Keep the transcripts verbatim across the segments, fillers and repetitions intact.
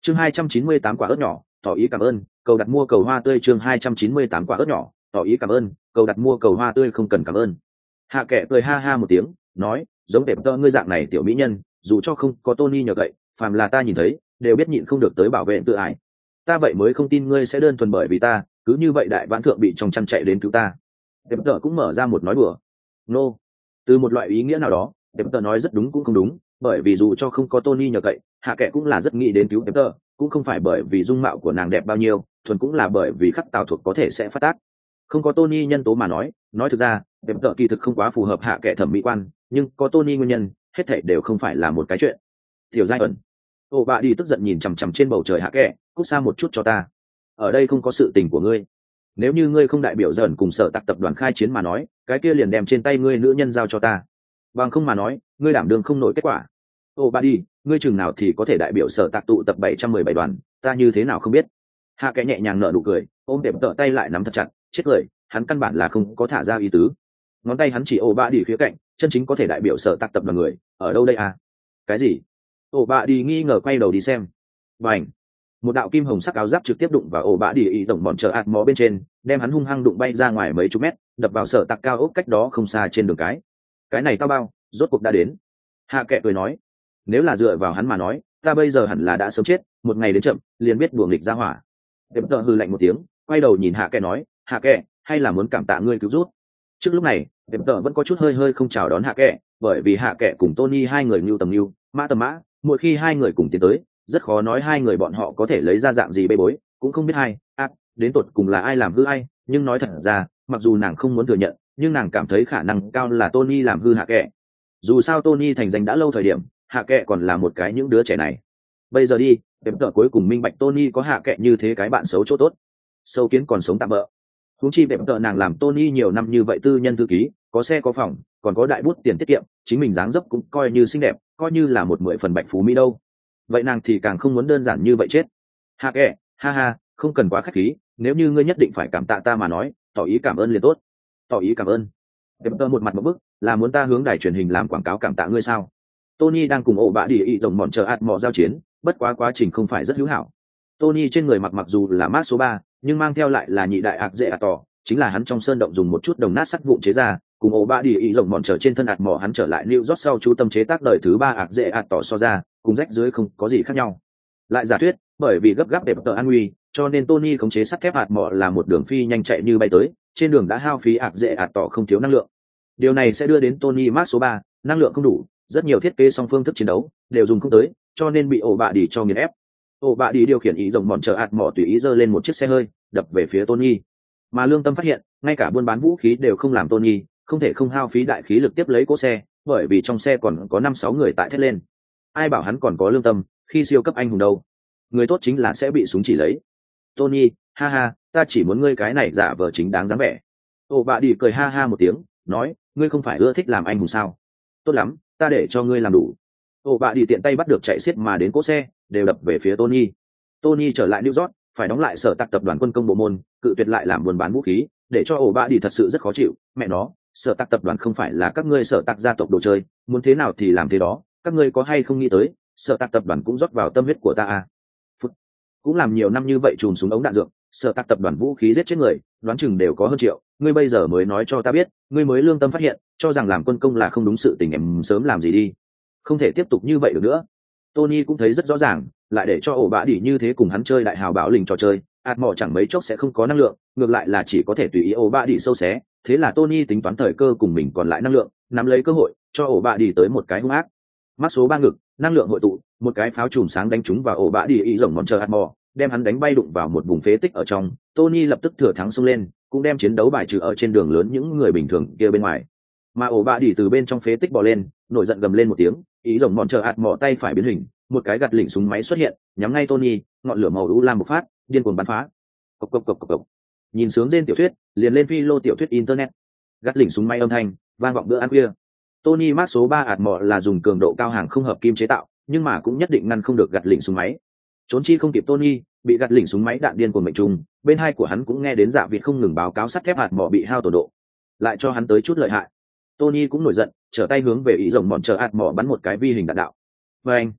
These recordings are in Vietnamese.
chương hai trăm chín mươi tám quả ớt nhỏ, tỏ ý cảm ơn, cầu đặt mua cầu hoa tươi. Chương hai trăm chín mươi tám quả ớt nhỏ, tỏ ý cảm ơn, cầu đặt mua cầu hoa tươi. Không cần cảm ơn. Hạ kệ cười ha ha một tiếng, nói, giống đẹp tơ ngươi dạng này tiểu mỹ nhân, dù cho không có Tony nhờ cậy, phàm là ta nhìn thấy đều biết nhịn không được tới bảo vệ tự ái. Ta vậy mới không tin ngươi sẽ đơn thuần bởi vì ta cứ như vậy đại vãn thượng bị trong chăn chạy đến cứu ta. Đẹp tơ cũng mở ra một nói bừa. Nô, từ một loại ý nghĩa nào đó, đẹp tơ nói rất đúng cũng không đúng, bởi vì dù cho không có Tony nhờ cậy, hạ kệ cũng là rất nghĩ đến cứu đẹp tơ, cũng không phải bởi vì dung mạo của nàng đẹp bao nhiêu, thuần cũng là bởi vì khắc tào thuộc có thể sẽ phát tác. Không có Tony nhân tố mà nói, nói thực ra, đẹp tơ kỳ thực không quá phù hợp hạ kệ thẩm mỹ quan, nhưng có Tony nguyên nhân, hết thảy đều không phải là một cái chuyện. Tiểu giai ẩn, ô bà đi tức giận nhìn chằm chằm trên bầu trời hạ kệ, cút xa một chút cho ta. Ở đây không có sự tình của ngươi. Nếu như ngươi không đại biểu dần cùng sở tạc tập đoàn khai chiến mà nói, cái kia liền đem trên tay ngươi nữ nhân giao cho ta. Bằng không mà nói, ngươi đảm đương không nổi kết quả. Ô bà đi, ngươi chừng nào thì có thể đại biểu sở tạc tụ tập bảy trăm mười bảy đoàn, ta như thế nào không biết. Hạ kệ nhẹ nhàng nở nụ cười, ôm đẹp tợ tay lại nắm thật chặt, chết cười, hắn căn bản là không có thả ra ý tứ. Ngón tay hắn chỉ ô bà đi khía cạnh, chân chính có thể đại biểu sở tạc tập đoàn người, ở đâu đây à? Cái gì? Ô bà đi nghi ngờ quay đầu đi xem. Bành! Một đạo kim hồng sắc áo giáp trực tiếp đụng vào ổ bã đi ý tổng bọn chờ ạt mó bên trên, đem hắn hung hăng đụng bay ra ngoài mấy chục mét, đập vào sở tạc cao ốc cách đó không xa trên đường cái. Cái này tao bao, rốt cuộc đã đến. Hạ kệ cười nói, nếu là dựa vào hắn mà nói, ta bây giờ hẳn là đã sớm chết, một ngày đến chậm, liền biết đuổi nghịch ra hỏa. Đẹp tợ hừ lạnh một tiếng, quay đầu nhìn hạ kệ nói, hạ kệ, hay là muốn cảm tạ ngươi cứu rút. Trước lúc này, đẹp tợ vẫn có chút hơi hơi không chào đón hạ kệ, bởi vì hạ kệ cùng Tony hai người nưu tầm nưu, mã tầm mã, mỗi khi hai người cùng tiến tới, rất khó nói hai người bọn họ có thể lấy ra dạng gì bê bối, cũng không biết hai ác à, đến tột cùng là ai làm hư ai. Nhưng nói thật ra, mặc dù nàng không muốn thừa nhận, nhưng nàng cảm thấy khả năng cao là Tony làm hư hạ kệ. Dù sao Tony thành danh đã lâu thời điểm, hạ kệ còn là một cái những đứa trẻ này. Bây giờ đi, đẹp tợ cuối cùng minh bạch Tony có hạ kệ như thế cái bạn xấu chỗ tốt, sâu kiến còn sống tạm bỡ. Huống chi đẹp tợ nàng làm Tony nhiều năm như vậy tư nhân thư ký, có xe có phòng, còn có đại bút tiền tiết kiệm, chính mình dáng dấp cũng coi như xinh đẹp, coi như là một mười phần bạch phú mỹ đâu. Vậy nàng thì càng không muốn đơn giản như vậy chết. Hạ kệ, ha ha, không cần quá khách khí, nếu như ngươi nhất định phải cảm tạ ta mà nói, tỏ ý cảm ơn liền tốt. Tỏ ý cảm ơn. Đẹp tợ một mặt một bức, là muốn ta hướng đài truyền hình làm quảng cáo cảm tạ ngươi sao? Tony đang cùng ổ bạ đi ý đồng bọn chờ ạt mò giao chiến, bất quá quá trình không phải rất hữu hảo. Tony trên người mặc mặc dù là mát số ba, nhưng mang theo lại là nhị đại ạc dễ ạt tỏ, chính là hắn trong sơn động dùng một chút đồng nát sắt vụn chế ra, cùng ổ bạ đi ý đồng bọn chờ trên thân ạt mò hắn trở lại New York sau chú tâm chế tác đời thứ ba ạc dễ ạt tỏ so ra, cùng rách dưới không có gì khác nhau. Lại giả thuyết, bởi vì gấp gáp đẹp tợ an nguy, cho nên Tony khống chế sắt thép ạt mò là một đường phi nhanh chạy như bay tới, trên đường đã hao phí ạc dễ ạt tỏ không thiếu năng lượng. Điều này sẽ đưa đến Tony Mark số ba, năng lượng không đủ, rất nhiều thiết kế song phương thức chiến đấu đều dùng không tới, cho nên bị ổ bạ đi cho nghiền ép. Ổ bạ đi điều khiển ý rồng mòn chờ ạt mỏ tùy ý giơ lên một chiếc xe hơi, đập về phía Tony. Mà lương tâm phát hiện, ngay cả buôn bán vũ khí đều không làm Tony, không thể không hao phí đại khí lực tiếp lấy cỗ xe, bởi vì trong xe còn có năm sáu người tại thét lên. Ai bảo hắn còn có lương tâm, khi siêu cấp anh hùng đâu. Người tốt chính là sẽ bị súng chỉ lấy. Tony, ha ha, ta chỉ muốn ngươi cái này giả vờ chính đáng dáng vẻ. Ổ bạ đi cười ha ha một tiếng, nói, ngươi không phải ưa thích làm anh hùng sao? Tốt lắm, ta để cho ngươi làm đủ. Ổ bạ đi tiện tay bắt được chạy xiết mà đến cỗ xe, đều đập về phía Tony. Tony trở lại New York, phải đóng lại sở tạc tập đoàn quân công bộ môn, cự tuyệt lại làm buôn bán vũ khí, để cho ổ bạ đi thật sự rất khó chịu. Mẹ nó, sở tạc tập đoàn không phải là các ngươi sở tạc gia tộc đồ chơi, muốn thế nào thì làm thế đó, các ngươi có hay không nghĩ tới, sở tạc tập đoàn cũng rót vào tâm huyết của ta à? Phút. Cũng làm nhiều năm như vậy chùm súng ống đạn dược, sở tạc tập đoàn vũ khí giết chết người, đoán chừng đều có hơn triệu, ngươi bây giờ mới nói cho ta biết, ngươi mới lương tâm phát hiện, cho rằng làm quân công là không đúng sự tình, em sớm làm gì đi. Không thể tiếp tục như vậy được nữa. Tony cũng thấy rất rõ ràng, lại để cho ổ bạ đỉ như thế cùng hắn chơi đại hào báo lình trò chơi, ạt mỏ chẳng mấy chốc sẽ không có năng lượng, ngược lại là chỉ có thể tùy ý ổ bạ đỉ sâu xé. Thế là Tony tính toán thời cơ cùng mình còn lại năng lượng, nắm lấy cơ hội cho ổ bạ đỉ tới một cái hung ác. Mắc số ba ngực, năng lượng hội tụ, một cái pháo chùm sáng đánh trúng vào ổ bạ đỉ ý rồng mòn chờ ạt mỏ, đem hắn đánh bay đụng vào một vùng phế tích ở trong. Tony lập tức thừa thắng xông lên, cũng đem chiến đấu bài trừ ở trên đường lớn những người bình thường kia bên ngoài. Mà ổ bạ đỉ từ bên trong phế tích bò lên, nổi giận gầm lên một tiếng, ý rồng mòn chờ ạt mỏ tay phải biến hình, một cái gạt lỉnh súng máy xuất hiện, nhắm ngay Tony, ngọn lửa màu u lam bộc phát, điên cuồng bắn phá. Cộc cộc cộc cộc cộc. Nhìn sướng trên tiểu thuyết, liền lên phi lô tiểu thuyết internet. Gạt lỉnh súng máy âm thanh, vang vọng bữa ăn khuya. Tony Mark số ba ạt mỏ là dùng cường độ cao hàng không hợp kim chế tạo, nhưng mà cũng nhất định ngăn không được gạt lỉnh súng máy. Trốn chi không kịp Tony, bị gạt lỉnh súng máy đạn điên cuồng mệnh trùng, bên hai của hắn cũng nghe đến dạ vịt không ngừng báo cáo sắt thép hạt mỏ bị hao tổn độ. Lại cho hắn tới chút lợi hại. Tony cũng nổi giận, trở tay hướng về ý rồng mòn chờ ạt mỏ bắn một cái vi hình đạn đạo. Và anh,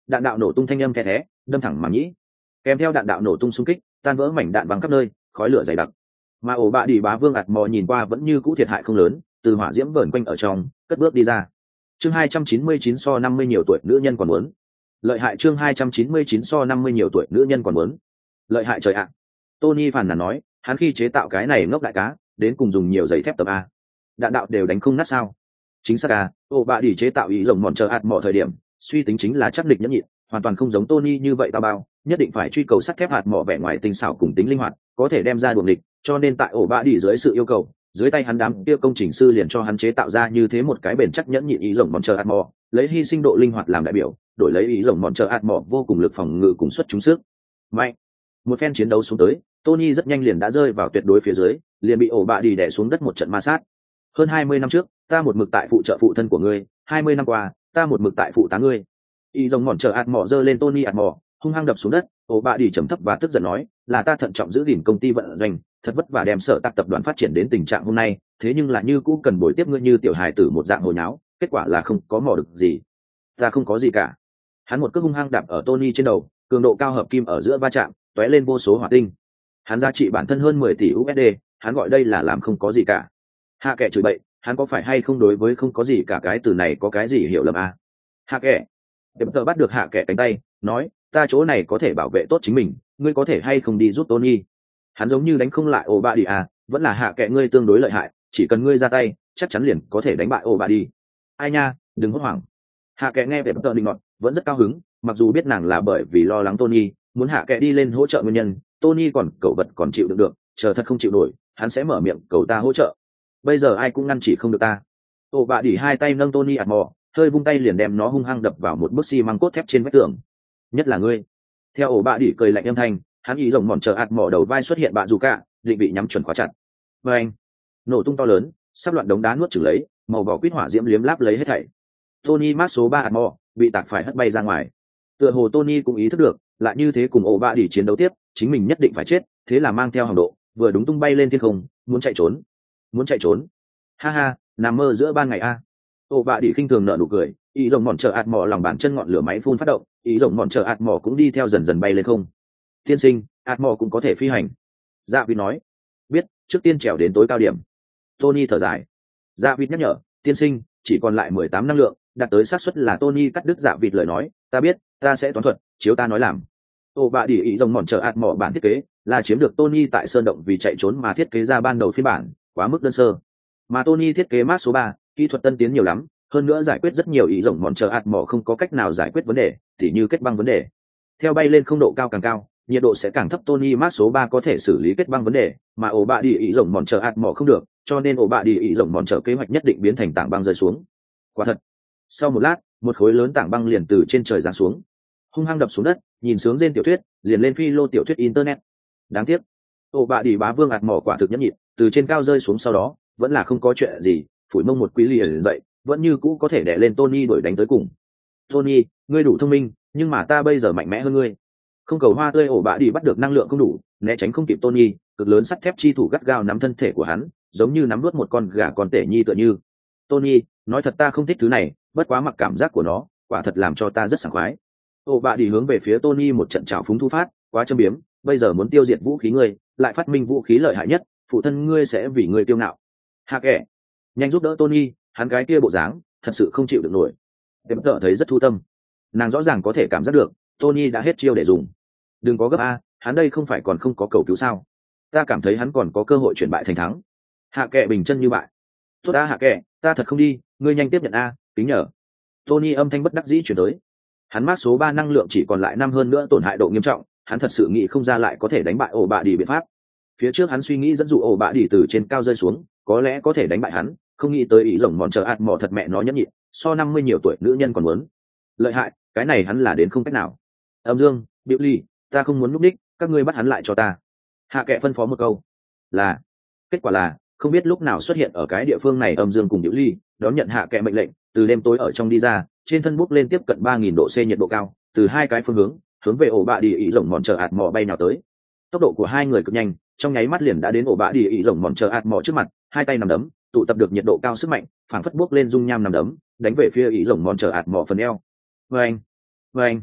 đạn đạo nổ tung thanh âm the thé đâm thẳng màng nhĩ, kèm theo đạn đạo nổ tung xung kích tan vỡ mảnh đạn văng khắp nơi, khói lửa dày đặc. Mà ổ bạ đi bá vương ạt mò nhìn qua vẫn như cũ thiệt hại không lớn, từ hỏa diễm vờn quanh ở trong cất bước đi ra. Chương hai trăm chín mươi chín so năm mươi nhiều tuổi nữ nhân còn muốn lợi hại. Chương hai trăm chín mươi chín so năm mươi nhiều tuổi nữ nhân còn muốn lợi hại. Trời ạ, Tony phàn nàn nói, hắn khi chế tạo cái này ngốc đại cá đến cùng dùng nhiều giấy thép tập a, đạn đạo đều đánh không nát sao? Chính xác à, ổ bạ đi chế tạo ý rồng mòn chờ ạt mỏ thời điểm suy tính chính là chắc địch nhẫn nhịn, hoàn toàn không giống Tony như vậy tao bao, nhất định phải truy cầu sắt thép hạt mỏ vẻ ngoài tinh xảo cùng tính linh hoạt, có thể đem ra đuổi địch, cho nên tại ổ bạ đi dưới sự yêu cầu, dưới tay hắn đám kia công trình sư liền cho hắn chế tạo ra như thế một cái bền chắc nhẫn nhịn ý rồng mòn chờ ạt mỏ, lấy hy sinh độ linh hoạt làm đại biểu, đổi lấy ý rồng mòn chờ ạt mỏ vô cùng lực phòng ngự cùng xuất chúng sức mạnh. Một phen chiến đấu xuống tới, Tony rất nhanh liền đã rơi vào tuyệt đối phía dưới, liền bị ổ bạ đi đè xuống đất một trận ma sát. Hơn hai mươi năm trước, ta một mực tại phụ trợ phụ thân của ngươi, hai mươi năm qua, ta một mực tại phụ tá ngươi. Y rồng mòn chờ ạt mỏ giơ lên Tony ạt mỏ, hung hăng đập xuống đất. Ổ bạ đi trầm thấp và tức giận nói, là ta thận trọng giữ gìn công ty vận doanh, thật vất vả đem sở tác tập đoàn phát triển đến tình trạng hôm nay, thế nhưng là như cũ cần bồi tiếp ngươi như tiểu hài tử một dạng hồi nháo, kết quả là không có mò được gì. Ta không có gì cả. Hắn một cước hung hăng đạp ở Tony trên đầu, cường độ cao hợp kim ở giữa va chạm, tóe lên vô số hỏa tinh. Hắn giá trị bản thân hơn mười tỷ u ét đê, hắn gọi đây là làm không có gì cả. Hạ kệ chửi bậy, hắn có phải hay không đối với không có gì cả cái từ này có cái gì hiểu lầm à? Hạ kệ, Tiệm tờ bắt được hạ kệ cánh tay, nói, ta chỗ này có thể bảo vệ tốt chính mình, ngươi có thể hay không đi giúp Tony? Hắn giống như đánh không lại ổ bạ đi à, vẫn là hạ kệ ngươi tương đối lợi hại, chỉ cần ngươi ra tay, chắc chắn liền có thể đánh bại ổ bạ đi. Ai nha, đừng hốt hoảng. Hạ kệ nghe Tiệm tờ định ngọt, vẫn rất cao hứng, mặc dù biết nàng là bởi vì lo lắng Tony, muốn hạ kệ đi lên hỗ trợ nguyên nhân, Tony còn cẩu vật còn chịu đựng được, chờ thật không chịu nổi, hắn sẽ mở miệng cầu ta hỗ trợ. Bây giờ ai cũng ngăn chỉ không được ta. Ổ bạ đỉ hai tay nâng Tony ạt mò, hơi vung tay liền đem nó hung hăng đập vào một bức xi măng cốt thép trên vách tường. Nhất là ngươi. Theo ổ bạ đỉ cười lạnh âm thanh, hắn ý rồng mòn chờ ạt mò đầu vai xuất hiện bạ dù cả, định bị nhắm chuẩn khóa chặt. Và anh, nổ tung to lớn, sắp loạn đống đá nuốt chửng lấy, màu vỏ quýt hỏa diễm liếm láp lấy hết thảy. Tony mát số ba ạt mò bị tạc phải hất bay ra ngoài. Tựa hồ Tony cũng ý thức được, lại như thế cùng ổ bạ đỉ chiến đấu tiếp, chính mình nhất định phải chết, thế là mang theo hàng độ, vừa đúng tung bay lên thiên không, muốn chạy trốn. Muốn chạy trốn? Ha ha, nằm mơ giữa ban ngày a. Ổ bạ đỉ khinh thường nở nụ cười, ý rồng mòn chờ ạt mò lòng bàn chân ngọn lửa máy phun phát động, ý rồng mòn chờ ạt mò cũng đi theo dần dần bay lên không. Tiên sinh, ạt mò cũng có thể phi hành. Dạ vịt nói. Biết, trước tiên trèo đến tối cao điểm. Tony thở dài. Dạ vịt nhắc nhở, tiên sinh, chỉ còn lại mười tám năng lượng, đạt tới xác suất là Tony cắt đứt dạ vịt lời nói, ta biết, ta sẽ toán thuật, chiếu ta nói làm. Ổ bạ đỉ ý rồng mòn chờ ạt mò bản thiết kế là chiếm được Tony tại sơn động vì chạy trốn mà thiết kế ra ban đầu phiên bản, quá mức đơn sơ. Mà Tony thiết kế Mark số ba, kỹ thuật tân tiến nhiều lắm, hơn nữa giải quyết rất nhiều ý rồng mòn chờ ạt mỏ không có cách nào giải quyết vấn đề, tỉ như kết băng vấn đề. Theo bay lên không độ cao càng cao, nhiệt độ sẽ càng thấp, Tony Mark số ba có thể xử lý kết băng vấn đề, mà ổ bạ đi ý rồng mòn chờ ạt mỏ không được, cho nên ổ bạ đi ý rồng mòn chờ kế hoạch nhất định biến thành tảng băng rơi xuống. Quả thật. Sau một lát, một khối lớn tảng băng liền từ trên trời giáng xuống, hung hăng đập xuống đất, nhìn sướng trên tiểu thuyết, liền lên phi lô tiểu thuyết internet. Đáng tiếc, ổ bạ đi bá vương ạt mỏ quả thực nhẫn nhịn, từ trên cao rơi xuống sau đó, vẫn là không có chuyện gì, phủi mông một quý lì dậy, vẫn như cũ có thể đè lên Tony đuổi đánh tới cùng. Tony, ngươi đủ thông minh, nhưng mà ta bây giờ mạnh mẽ hơn ngươi. Không cầu hoa tươi ổ bạ đi bắt được năng lượng không đủ, né tránh không kịp Tony, cực lớn sắt thép chi thủ gắt gao nắm thân thể của hắn, giống như nắm nuốt một con gà con tể nhi tựa như. Tony, nói thật ta không thích thứ này, bất quá mặc cảm giác của nó, quả thật làm cho ta rất sảng khoái. Ổ bạ đi hướng về phía Tony một trận trào phúng thu phát, quá châm biếm, bây giờ muốn tiêu diệt vũ khí ngươi, lại phát minh vũ khí lợi hại nhất, phụ thân ngươi sẽ vì ngươi tiêu ngạo. Hạ kệ, nhanh giúp đỡ Tony, hắn cái kia bộ dáng, thật sự không chịu được nổi. Em tợ thấy rất thu tâm, nàng rõ ràng có thể cảm giác được, Tony đã hết chiêu để dùng. Đừng có gấp a, hắn đây không phải còn không có cầu cứu sao? Ta cảm thấy hắn còn có cơ hội chuyển bại thành thắng. Hạ kệ bình chân như bại. Tốt a hạ kệ, ta thật không đi, ngươi nhanh tiếp nhận a, kính nhờ. Tony âm thanh bất đắc dĩ chuyển tới. Hắn mắc số ba năng lượng chỉ còn lại năm hơn nữa, tổn hại độ nghiêm trọng, hắn thật sự nghĩ không ra lại có thể đánh bại ổ bạ đi biện pháp. Phía trước hắn suy nghĩ dẫn dụ ổ bạ đi từ trên cao rơi xuống, có lẽ có thể đánh bại hắn, không nghĩ tới ý rồng mòn chờ ạt mỏ thật mẹ nó nhẫn nhịn, so năm mươi nhiều tuổi nữ nhân còn muốn lợi hại, cái này hắn là đến không cách nào. Âm Dương, Diệu Ly, ta không muốn núp đích, các ngươi bắt hắn lại cho ta. Hạ kệ phân phó một câu. Là. Kết quả là, không biết lúc nào xuất hiện ở cái địa phương này Âm Dương cùng Diệu Ly, đón nhận hạ kệ mệnh lệnh, từ đêm tối ở trong đi ra, trên thân bốc lên tiếp cận ba nghìn độ C nhiệt độ cao, từ hai cái phương hướng, hướng về ổ bạ đi ý rồng mòn chờ ạt mỏ bay nào tới. Tốc độ của hai người cực nhanh, trong nháy mắt liền đã đến ổ bạ đi ý rồng mòn chờ ạt mỏ trước mặt, hai tay nắm đấm, tụ tập được nhiệt độ cao sức mạnh, phảng phất bốc lên dung nham nằm đấm, đánh về phía ý rồng mòn chờ ạt mỏ phần eo. Vâng, vâng,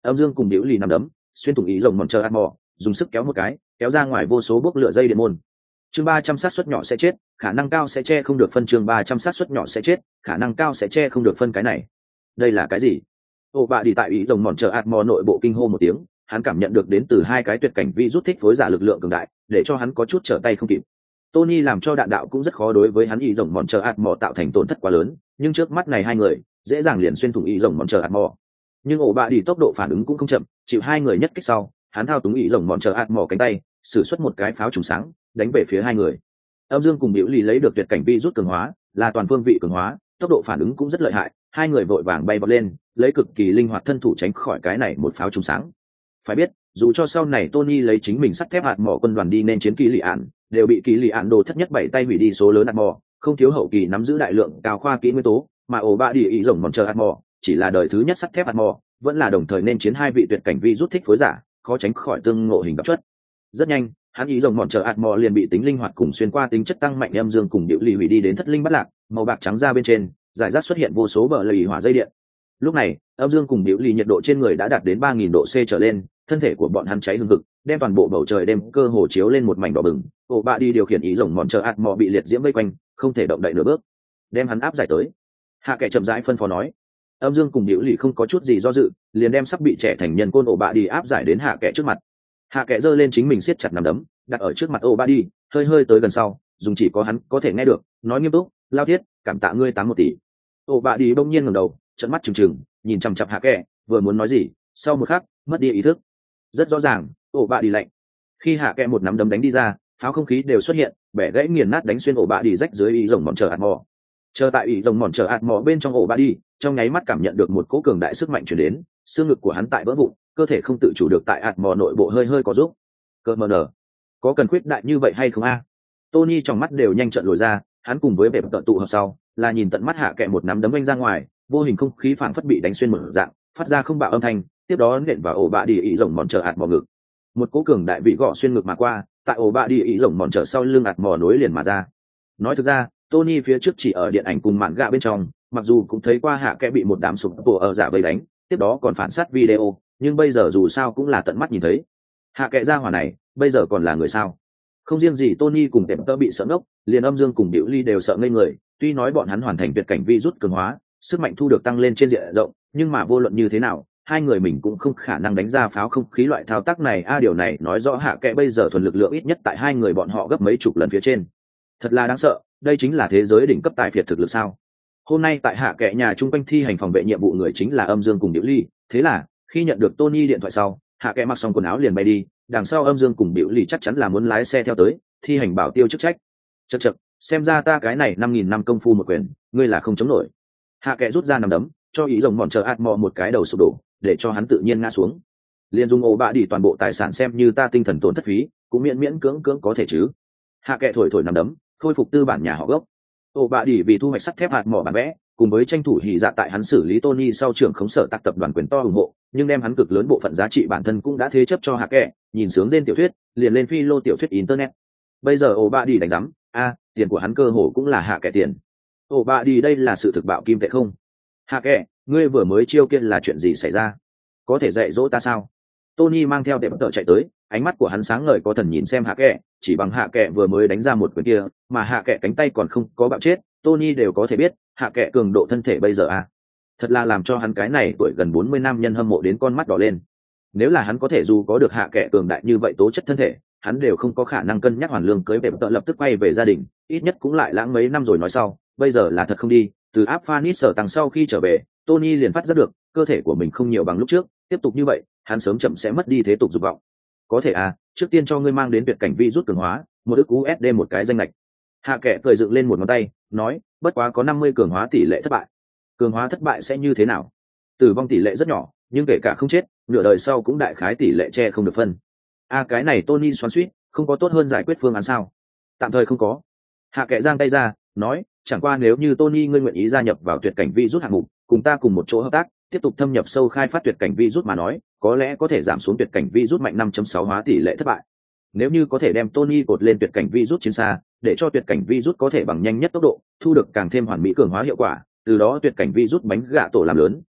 Âm Dương cùng Diệu Ly nằm đấm xuyên thủng ý rồng mòn chờ ạt mò, dùng sức kéo một cái, kéo ra ngoài vô số bốc lửa dây điện môn. Chương ba trăm sát suất nhỏ sẽ chết, khả năng cao sẽ che không được phân. Chương ba trăm sát suất nhỏ sẽ chết, khả năng cao sẽ che không được phân. Cái này, đây là cái gì? Ô bạ đi tại ý rồng mòn chờ ạt mò nội bộ kinh hô một tiếng, hắn cảm nhận được đến từ hai cái tuyệt cảnh vi rút thích phối giả lực lượng cường đại, để cho hắn có chút trở tay không kịp. Tony làm cho đạn đạo cũng rất khó đối với hắn ý rồng mòn chờ ạt mò tạo thành tổn thất quá lớn, nhưng trước mắt này hai người dễ dàng liền xuyên thủng ý rồng mòn chờ ạt mò. Nhưng ổ bạ đi tốc độ phản ứng cũng không chậm, chịu hai người nhất kích sau, hắn thao túng ý rồng mòn chờ ạt mò cánh tay, sử xuất một cái pháo trùng sáng, đánh về phía hai người. Âm Dương cùng Diệu Ly lấy được tuyệt cảnh vi rút cường hóa, là toàn phương vị cường hóa, tốc độ phản ứng cũng rất lợi hại, hai người vội vàng bay vọt lên, lấy cực kỳ linh hoạt thân thủ tránh khỏi cái này một pháo trùng sáng. Phải biết, dù cho sau này Tony lấy chính mình sắt thép hạt mỏ quân đoàn đi nên chiến kỳ lì ạn, đều bị kỳ lì ạn đồ thất nhất bảy tay hủy đi số lớn hạt mỏ, không thiếu hậu kỳ nắm giữ đại lượng cao khoa kỹ nguyên tố, mà ổ bạ đi ý rồng mòn chờ hạt mỏ chỉ là đời thứ nhất sắt thép hạt mỏ, vẫn là đồng thời nên chiến hai vị tuyệt cảnh vi rút thích phối giả, khó tránh khỏi tương ngộ hình gặp chất. Rất nhanh, hắn ý rồng mòn chờ hạt mỏ liền bị tính linh hoạt cùng xuyên qua tính chất tăng mạnh Âm Dương cùng Diệu Ly hủy đi đến thất linh bất lạc, màu bạc trắng ra bên trên, giải rác xuất hiện vô số bờ lầy hỏa dây điện. Lúc này, Âm Dương cùng Diệu Ly nhiệt độ trên người đã đạt đến ba nghìn độ C trở lên, thân thể của bọn hắn cháy hừng hực, đem toàn bộ bầu trời đêm cơ hồ chiếu lên một mảnh đỏ bừng. Ổ bạ đi điều khiển ý rồng mòn chờ ạt mò bị liệt diễm vây quanh, không thể động đậy nửa bước. Đem hắn áp giải tới. Hạ Kệ chậm rãi phân phó nói. Âm Dương cùng Diệu Ly không có chút gì do dự, liền đem sắp bị trẻ thành nhân côn ổ bạ đi áp giải đến Hạ Kệ trước mặt. Hạ Kệ giơ lên chính mình siết chặt nắm đấm, đặt ở trước mặt ổ bạ đi, hơi hơi tới gần sau, dùng chỉ có hắn có thể nghe được, nói nghiêm túc, lao thiết, cảm tạ ngươi tám một tỷ. Ổ bạ đi bỗng nhiên ngẩng đầu, trợn mắt trừng trừng, nhìn chằm chằm Hạ Kệ, vừa muốn nói gì, sau một khắc, mất đi ý thức. Rất rõ ràng, ổ bạ đi lạnh. Khi Hạ Kệ một nắm đấm đánh đi ra, pháo không khí đều xuất hiện, bẻ gãy nghiền nát đánh xuyên ổ bạ đi rách dưới ý rồng mòn chờ ạt mò. Chờ tại ý rồng mòn chờ ạt mò bên trong ổ bạ đi, trong nháy mắt cảm nhận được một cỗ cường đại sức mạnh truyền đến, xương ngực của hắn tại vỡ vụn, cơ thể không tự chủ được tại ạt mò nội bộ hơi hơi có rút. Cơ mờ nở, có cần khuyết đại như vậy hay không a? Tony trong mắt đều nhanh trợn lồi ra, hắn cùng với vẻ tận tụ hợp sau, là nhìn tận mắt Hạ Kệ một nắm đấm anh ra ngoài, vô hình không khí phảng phất bị đánh xuyên một dạng, phát ra không bạo âm thanh, tiếp đó nện vào ổ bạ đi ý rồng mòn chờ ạt mò ngực. Một cỗ cường đại vị gõ xuyên ngực mà qua, tại ổ bạ đi ý rồng mòn chờ sau lưng ạt mò nối liền mà ra. Nói thực ra, Tony phía trước chỉ ở điện ảnh cùng mạn gạ bên trong, mặc dù cũng thấy qua Hạ Kệ bị một đám sụp tổ ở giả vây đánh, tiếp đó còn phản sát video, nhưng bây giờ dù sao cũng là tận mắt nhìn thấy. Hạ Kệ gia hỏa này, bây giờ còn là người sao? Không riêng gì Tony cùng Tệp Tơ bị sợ ngốc, liền Âm Dương cùng Diệu Ly đều sợ ngây người, tuy nói bọn hắn hoàn thành tuyệt cảnh vi rút cường hóa, sức mạnh thu được tăng lên trên diện rộng, nhưng mà vô luận như thế nào, hai người mình cũng không khả năng đánh ra pháo không khí loại thao tác này a à, điều này nói rõ Hạ Kệ bây giờ thuần lực lượng ít nhất tại hai người bọn họ gấp mấy chục lần phía trên. Thật là đáng sợ, đây chính là thế giới đỉnh cấp tài phiệt thực lực sao? Hôm nay tại Hạ Kệ nhà trung quanh thi hành phòng vệ nhiệm vụ người chính là Âm Dương cùng Diệu Ly, thế là khi nhận được Tony điện thoại sau, Hạ Kệ mặc xong quần áo liền bay đi, đằng sau Âm Dương cùng Diệu Ly chắc chắn là muốn lái xe theo tới, thi hành bảo tiêu chức trách. Chậc chậc, xem ra ta cái này năm nghìn năm công phu một quyền, ngươi là không chống nổi. Hạ Kệ rút ra nắm đấm, cho ý rồng mòn chờ ạt mò một cái đầu sụp đổ, để cho hắn tự nhiên ngã xuống. Liên dung ổ bạ đi toàn bộ tài sản xem như ta tinh thần tổn thất phí, cũng miễn miễn cưỡng cưỡng có thể chứ. Hạ Kệ thổi thổi nắm đấm, khôi phục tư bản nhà họ gốc. Ổ bạ đi vì thu hoạch sắt thép hạt mỏ bản vẽ, cùng với tranh thủ hỉ dạ tại hắn xử lý Tony sau trưởng khống sở tạc tập đoàn quyền to ủng hộ, nhưng đem hắn cực lớn bộ phận giá trị bản thân cũng đã thế chấp cho Hạ Kệ, nhìn sướng trên tiểu thuyết, liền lên phi lô tiểu thuyết internet. Bây giờ ổ bạ đi đánh rắm, a, tiền của hắn cơ hồ cũng là Hạ Kệ tiền. Ổ bạ đi đây là sự thực bạo kim tệ không? Hạ Kệ, ngươi vừa mới chiêu kia là chuyện gì xảy ra? Có thể dạy dỗ ta sao? Tony mang theo đệm tợ chạy tới, ánh mắt của hắn sáng ngời có thần nhìn xem Hạ Kệ, chỉ bằng Hạ Kệ vừa mới đánh ra một quyền kia, mà Hạ Kệ cánh tay còn không có bạo chết, Tony đều có thể biết, Hạ Kệ cường độ thân thể bây giờ à. Thật là làm cho hắn cái này tuổi gần bốn mươi nam nhân hâm mộ đến con mắt đỏ lên. Nếu là hắn có thể dù có được Hạ Kệ cường đại như vậy tố chất thân thể, hắn đều không có khả năng cân nhắc hoàn lương cưới về tợ lập tức quay về gia đình, ít nhất cũng lại lãng mấy năm rồi nói sau, bây giờ là thật không đi, từ áp Phanis sở tăng sau khi trở về, Tony liền phát giác được, cơ thể của mình không nhiều bằng lúc trước, tiếp tục như vậy, hắn sớm chậm sẽ mất đi thế tục dục vọng. Có thể à, trước tiên cho ngươi mang đến tuyệt cảnh vi rút cường hóa, một ức u ét đê một cái danh lệch. Hạ Kệ cười dựng lên một ngón tay, nói, bất quá có năm mươi cường hóa tỷ lệ thất bại. Cường hóa thất bại sẽ như thế nào? Tử vong tỷ lệ rất nhỏ, nhưng kể cả không chết, nửa đời sau cũng đại khái tỷ lệ che không được phân. A à, cái này Tony xoắn xuýt, không có tốt hơn giải quyết phương án sao? Tạm thời không có. Hạ Kệ giang tay ra, nói, chẳng qua nếu như Tony ngươi nguyện ý gia nhập vào tuyệt cảnh vi rút hạng mục, cùng ta cùng một chỗ hợp tác, tiếp tục thâm nhập sâu khai phát tuyệt cảnh vi rút mà nói, có lẽ có thể giảm xuống tuyệt cảnh vi rút mạnh năm chấm sáu hóa tỷ lệ thất bại. Nếu như có thể đem Tony cột lên tuyệt cảnh vi rút chiến xa, để cho tuyệt cảnh vi rút có thể bằng nhanh nhất tốc độ, thu được càng thêm hoàn mỹ cường hóa hiệu quả, từ đó tuyệt cảnh vi rút bánh gạ tổ làm lớn,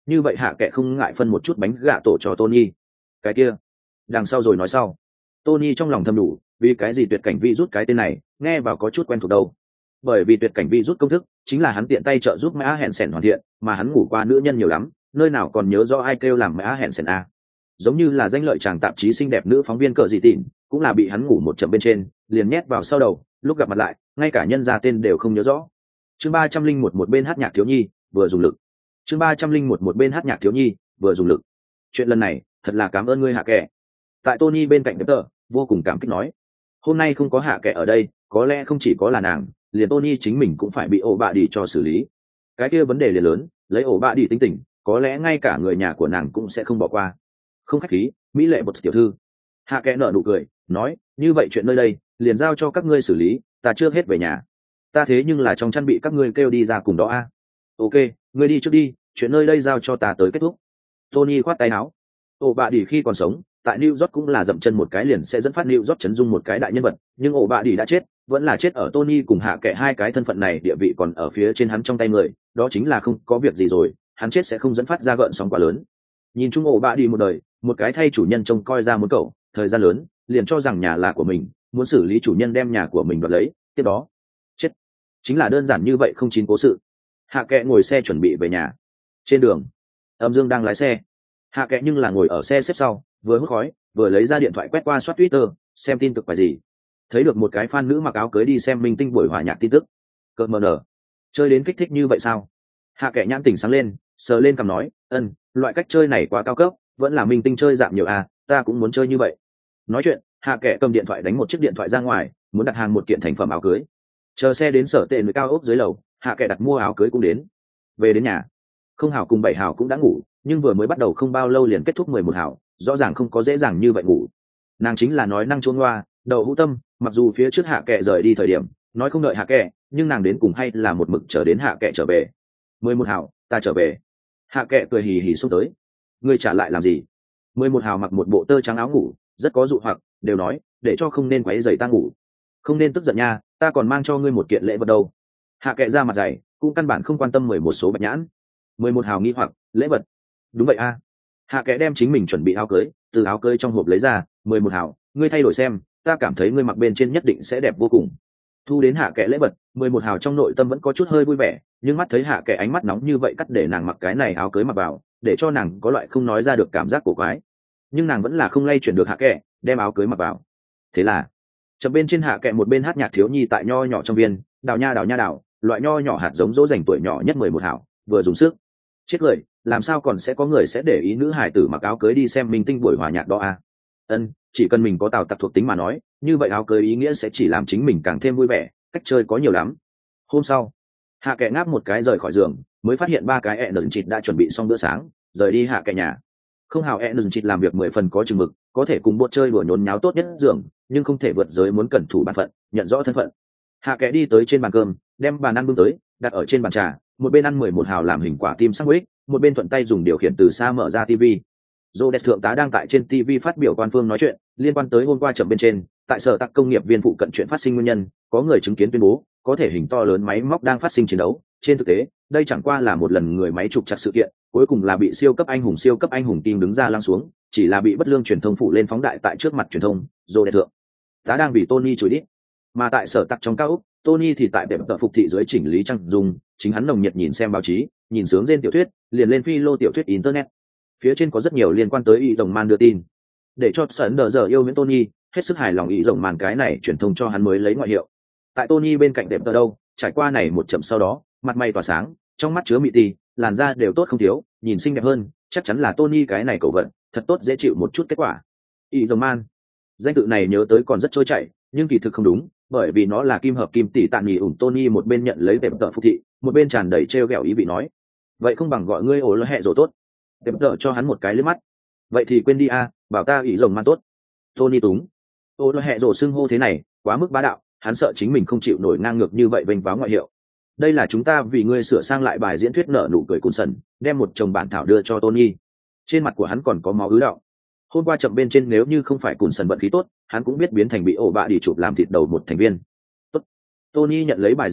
như vậy hạ kệ không ngại phân một chút bánh gạ tổ cho Tony. Cái kia đằng sau rồi nói sau. Tony trong lòng thầm đủ, vì cái gì tuyệt cảnh vi rút cái tên này nghe vào có chút quen thuộc đâu. Bởi vì tuyệt cảnh vi rút công thức chính là hắn tiện tay trợ giúp mã hẹn sẻn hoàn thiện, mà hắn ngủ qua nữ nhân nhiều lắm, nơi nào còn nhớ rõ ai kêu làm mã hẹn sẻn a. Giống như là danh lợi chàng tạp chí xinh đẹp nữ phóng viên cờ dị tịn cũng là bị hắn ngủ một chậm bên trên liền nhét vào sau đầu, lúc gặp mặt lại ngay cả nhân ra tên đều không nhớ rõ. Chương ba trăm linh một một bên hát nhạc thiếu nhi vừa dùng lực. Chương ba trăm linh một một bên hát nhạc thiếu nhi vừa dùng lực. Chuyện lần này thật là cảm ơn ngươi hạ kệ. Tại Tony bên cạnh tờ vô cùng cảm kích nói, hôm nay không có hạ kệ ở đây có lẽ không chỉ có là nàng, liền Tony chính mình cũng phải bị ổ bạ đi cho xử lý. Cái kia vấn đề liền lớn, lấy ổ bạ đi tính tình có lẽ ngay cả người nhà của nàng cũng sẽ không bỏ qua. Không khách khí, mỹ lệ một tiểu thư. Hạ kệ nở nụ cười nói, như vậy chuyện nơi đây liền giao cho các ngươi xử lý, ta chưa hết về nhà. Ta thế nhưng là trong chăn bị các ngươi kêu đi ra cùng đó a. Ok, ngươi đi trước đi, chuyện nơi đây giao cho ta tới kết thúc. Tony khoát tay áo. Ổ bạ đi khi còn sống tại New York cũng là dậm chân một cái liền sẽ dẫn phát New York chấn dung một cái đại nhân vật, nhưng ổ bạ đi đã chết, vẫn là chết ở Tony cùng hạ kệ hai cái thân phận này địa vị còn ở phía trên hắn trong tay người, đó chính là không có việc gì rồi, hắn chết sẽ không dẫn phát ra gợn sóng quá lớn. Nhìn chung ổ bạ đi một đời, một cái thay chủ nhân trông coi ra muốn cậu, thời gian lớn, liền cho rằng nhà là của mình, muốn xử lý chủ nhân đem nhà của mình đoạt lấy, tiếp đó chết. Chính là đơn giản như vậy không chín cố sự. Hạ kệ ngồi xe chuẩn bị về nhà. Trên đường, Âm Dương đang lái xe. Hạ kệ nhưng là ngồi ở xe xếp sau, vừa hút khói, vừa lấy ra điện thoại quét qua soát Twitter, xem tin tức phải gì. Thấy được một cái fan nữ mặc áo cưới đi xem minh tinh buổi hòa nhạc tin tức. Cợt mờ nở. Chơi đến kích thích như vậy sao? Hạ kệ nhãn tỉnh sáng lên, sờ lên cằm nói, ân, loại cách chơi này quá cao cấp, vẫn là minh tinh chơi dạng nhiều à, ta cũng muốn chơi như vậy. Nói chuyện, hạ kệ cầm điện thoại đánh một chiếc điện thoại ra ngoài, muốn đặt hàng một kiện thành phẩm áo cưới. Chờ xe đến sở tệ người cao ốc dưới lầu, hạ kệ đặt mua áo cưới cũng đến. Về đến nhà, không hảo cùng bảy hảo cũng đã ngủ, nhưng vừa mới bắt đầu không bao lâu liền kết thúc mười một hảo, rõ ràng không có dễ dàng như vậy ngủ. Nàng chính là nói năng chuông loa, đầu hữu tâm, mặc dù phía trước hạ kệ rời đi thời điểm nói không đợi hạ kệ, nhưng nàng đến cùng hay là một mực chờ đến hạ kệ trở về. Mười một hảo, ta trở về. Hạ kệ cười hì hì xông tới. Ngươi trả lại làm gì? Mười một hảo mặc một bộ tơ trắng áo ngủ, rất có dụ hoặc, đều nói để cho không nên quấy rầy ta ngủ. Không nên tức giận nha, ta còn mang cho ngươi một kiện lễ vật đâu. Hạ kệ ra mặt dày, cũng căn bản không quan tâm mười một số bạch nhãn. Mười một hào nghi hoặc, lễ vật? Đúng vậy a. Hạ kệ đem chính mình chuẩn bị áo cưới từ áo cưới trong hộp lấy ra. Mười một hào, ngươi thay đổi xem, ta cảm thấy ngươi mặc bên trên nhất định sẽ đẹp vô cùng. Thu đến hạ kệ lễ vật, mười một hào trong nội tâm vẫn có chút hơi vui vẻ, nhưng mắt thấy hạ kệ ánh mắt nóng như vậy cắt để nàng mặc cái này áo cưới mặc vào, để cho nàng có loại không nói ra được cảm giác cổ quái. Nhưng nàng vẫn là không lay chuyển được hạ kệ, đem áo cưới mặc vào. Thế là chậm bên trên hạ kệ một bên hát nhạc thiếu nhi tại nho nhỏ trong viên, đào nha đào nha đào, loại nho nhỏ hạt giống dỗ dành tuổi nhỏ nhất mười một hảo, vừa dùng sức. Chết cười, làm sao còn sẽ có người sẽ để ý nữ hải tử mặc áo cưới đi xem minh tinh buổi hòa nhạc đó à? Ân, chỉ cần mình có tào tặc thuộc tính mà nói, như vậy áo cưới ý nghĩa sẽ chỉ làm chính mình càng thêm vui vẻ, cách chơi có nhiều lắm. Hôm sau, hạ kệ ngáp một cái rời khỏi giường, mới phát hiện ba cái ẹ nần chịt đã chuẩn bị xong bữa sáng, rời đi hạ kệ nhà. Không hào ẹ nần chịt làm việc mười phần có chừng mực, có thể cùng bột chơi đùa nhốn nháo tốt nhất giường, nhưng không thể vượt giới muốn cẩn thủ bản phận, nhận rõ thân phận. Hạ kệ đi tới trên bàn cơm, đem bàn ăn bưng tới, đặt ở trên bàn trà, một bên ăn mười một hào làm hình quả tim sandwich, một bên thuận tay dùng điều khiển từ xa mở ra tivi. Rhodes thượng tá đang tại trên tivi phát biểu quan phương nói chuyện liên quan tới hôm qua chậm bên trên tại sở tạc công nghiệp viên phụ cận chuyện phát sinh nguyên nhân, có người chứng kiến tuyên bố có thể hình to lớn máy móc đang phát sinh chiến đấu. Trên thực tế, đây chẳng qua là một lần người máy trục chặt sự kiện, cuối cùng là bị siêu cấp anh hùng siêu cấp anh hùng team đứng ra lăng xuống, chỉ là bị bất lương truyền thông phụ lên phóng đại tại trước mặt truyền thông. Rhodes thượng tá đang bị Tony chửi đít, mà tại sở tạc trong cao ốc, Tony thì tại đẹp tợ phục thị dưới chỉnh lý trang dùng, chính hắn nồng nhiệt nhìn xem báo chí, nhìn sướng trên tiểu thuyết, liền lên phi lô tiểu thuyết internet. Phía trên có rất nhiều liên quan tới ý rồng man đưa tin, để cho sẵn đờ giờ yêu mến Tony hết sức hài lòng ý rồng man cái này truyền thông cho hắn mới lấy ngoại hiệu. Tại Tony bên cạnh đẹp tợ đâu, trải qua này một chậm sau đó, mặt mày tỏa sáng, trong mắt chứa mị ti, làn da đều tốt không thiếu, nhìn xinh đẹp hơn, chắc chắn là Tony cái này cầu vận, thật tốt dễ chịu một chút kết quả. Ý rồng man, danh tự này nhớ tới còn rất trôi chảy, nhưng kỳ thực không đúng, bởi vì nó là kim hợp kim tỷ tạn nhì ủn. Tony một bên nhận lấy đẹp tợ phục thị, một bên tràn đầy trêu ghẹo ý vị nói, vậy không bằng gọi ngươi ổ lơ hẹ rồi tốt. Đẹp tợ cho hắn một cái liếc mắt, vậy thì quên đi a, bảo ta ý rồng man tốt. Tony túng, ổ lơ hẹ rồi xưng hô thế này quá mức bá đạo, hắn sợ chính mình không chịu nổi ngang ngược như vậy vênh váo ngoại hiệu. Đây là chúng ta vì ngươi sửa sang lại bài diễn thuyết nở nụ cười cùn sần, đem một chồng bản thảo đưa cho Tony. Trên mặt của hắn còn có máu ứ đạo. Hôm qua chậm bên trên nếu như không phải cùn sần vận khí tốt, hắn cũng biết biến thành bị ổ bạ đi chụp làm thịt đầu một thành viên. Tốt. Tony nhận lấy bài diễn thuyết,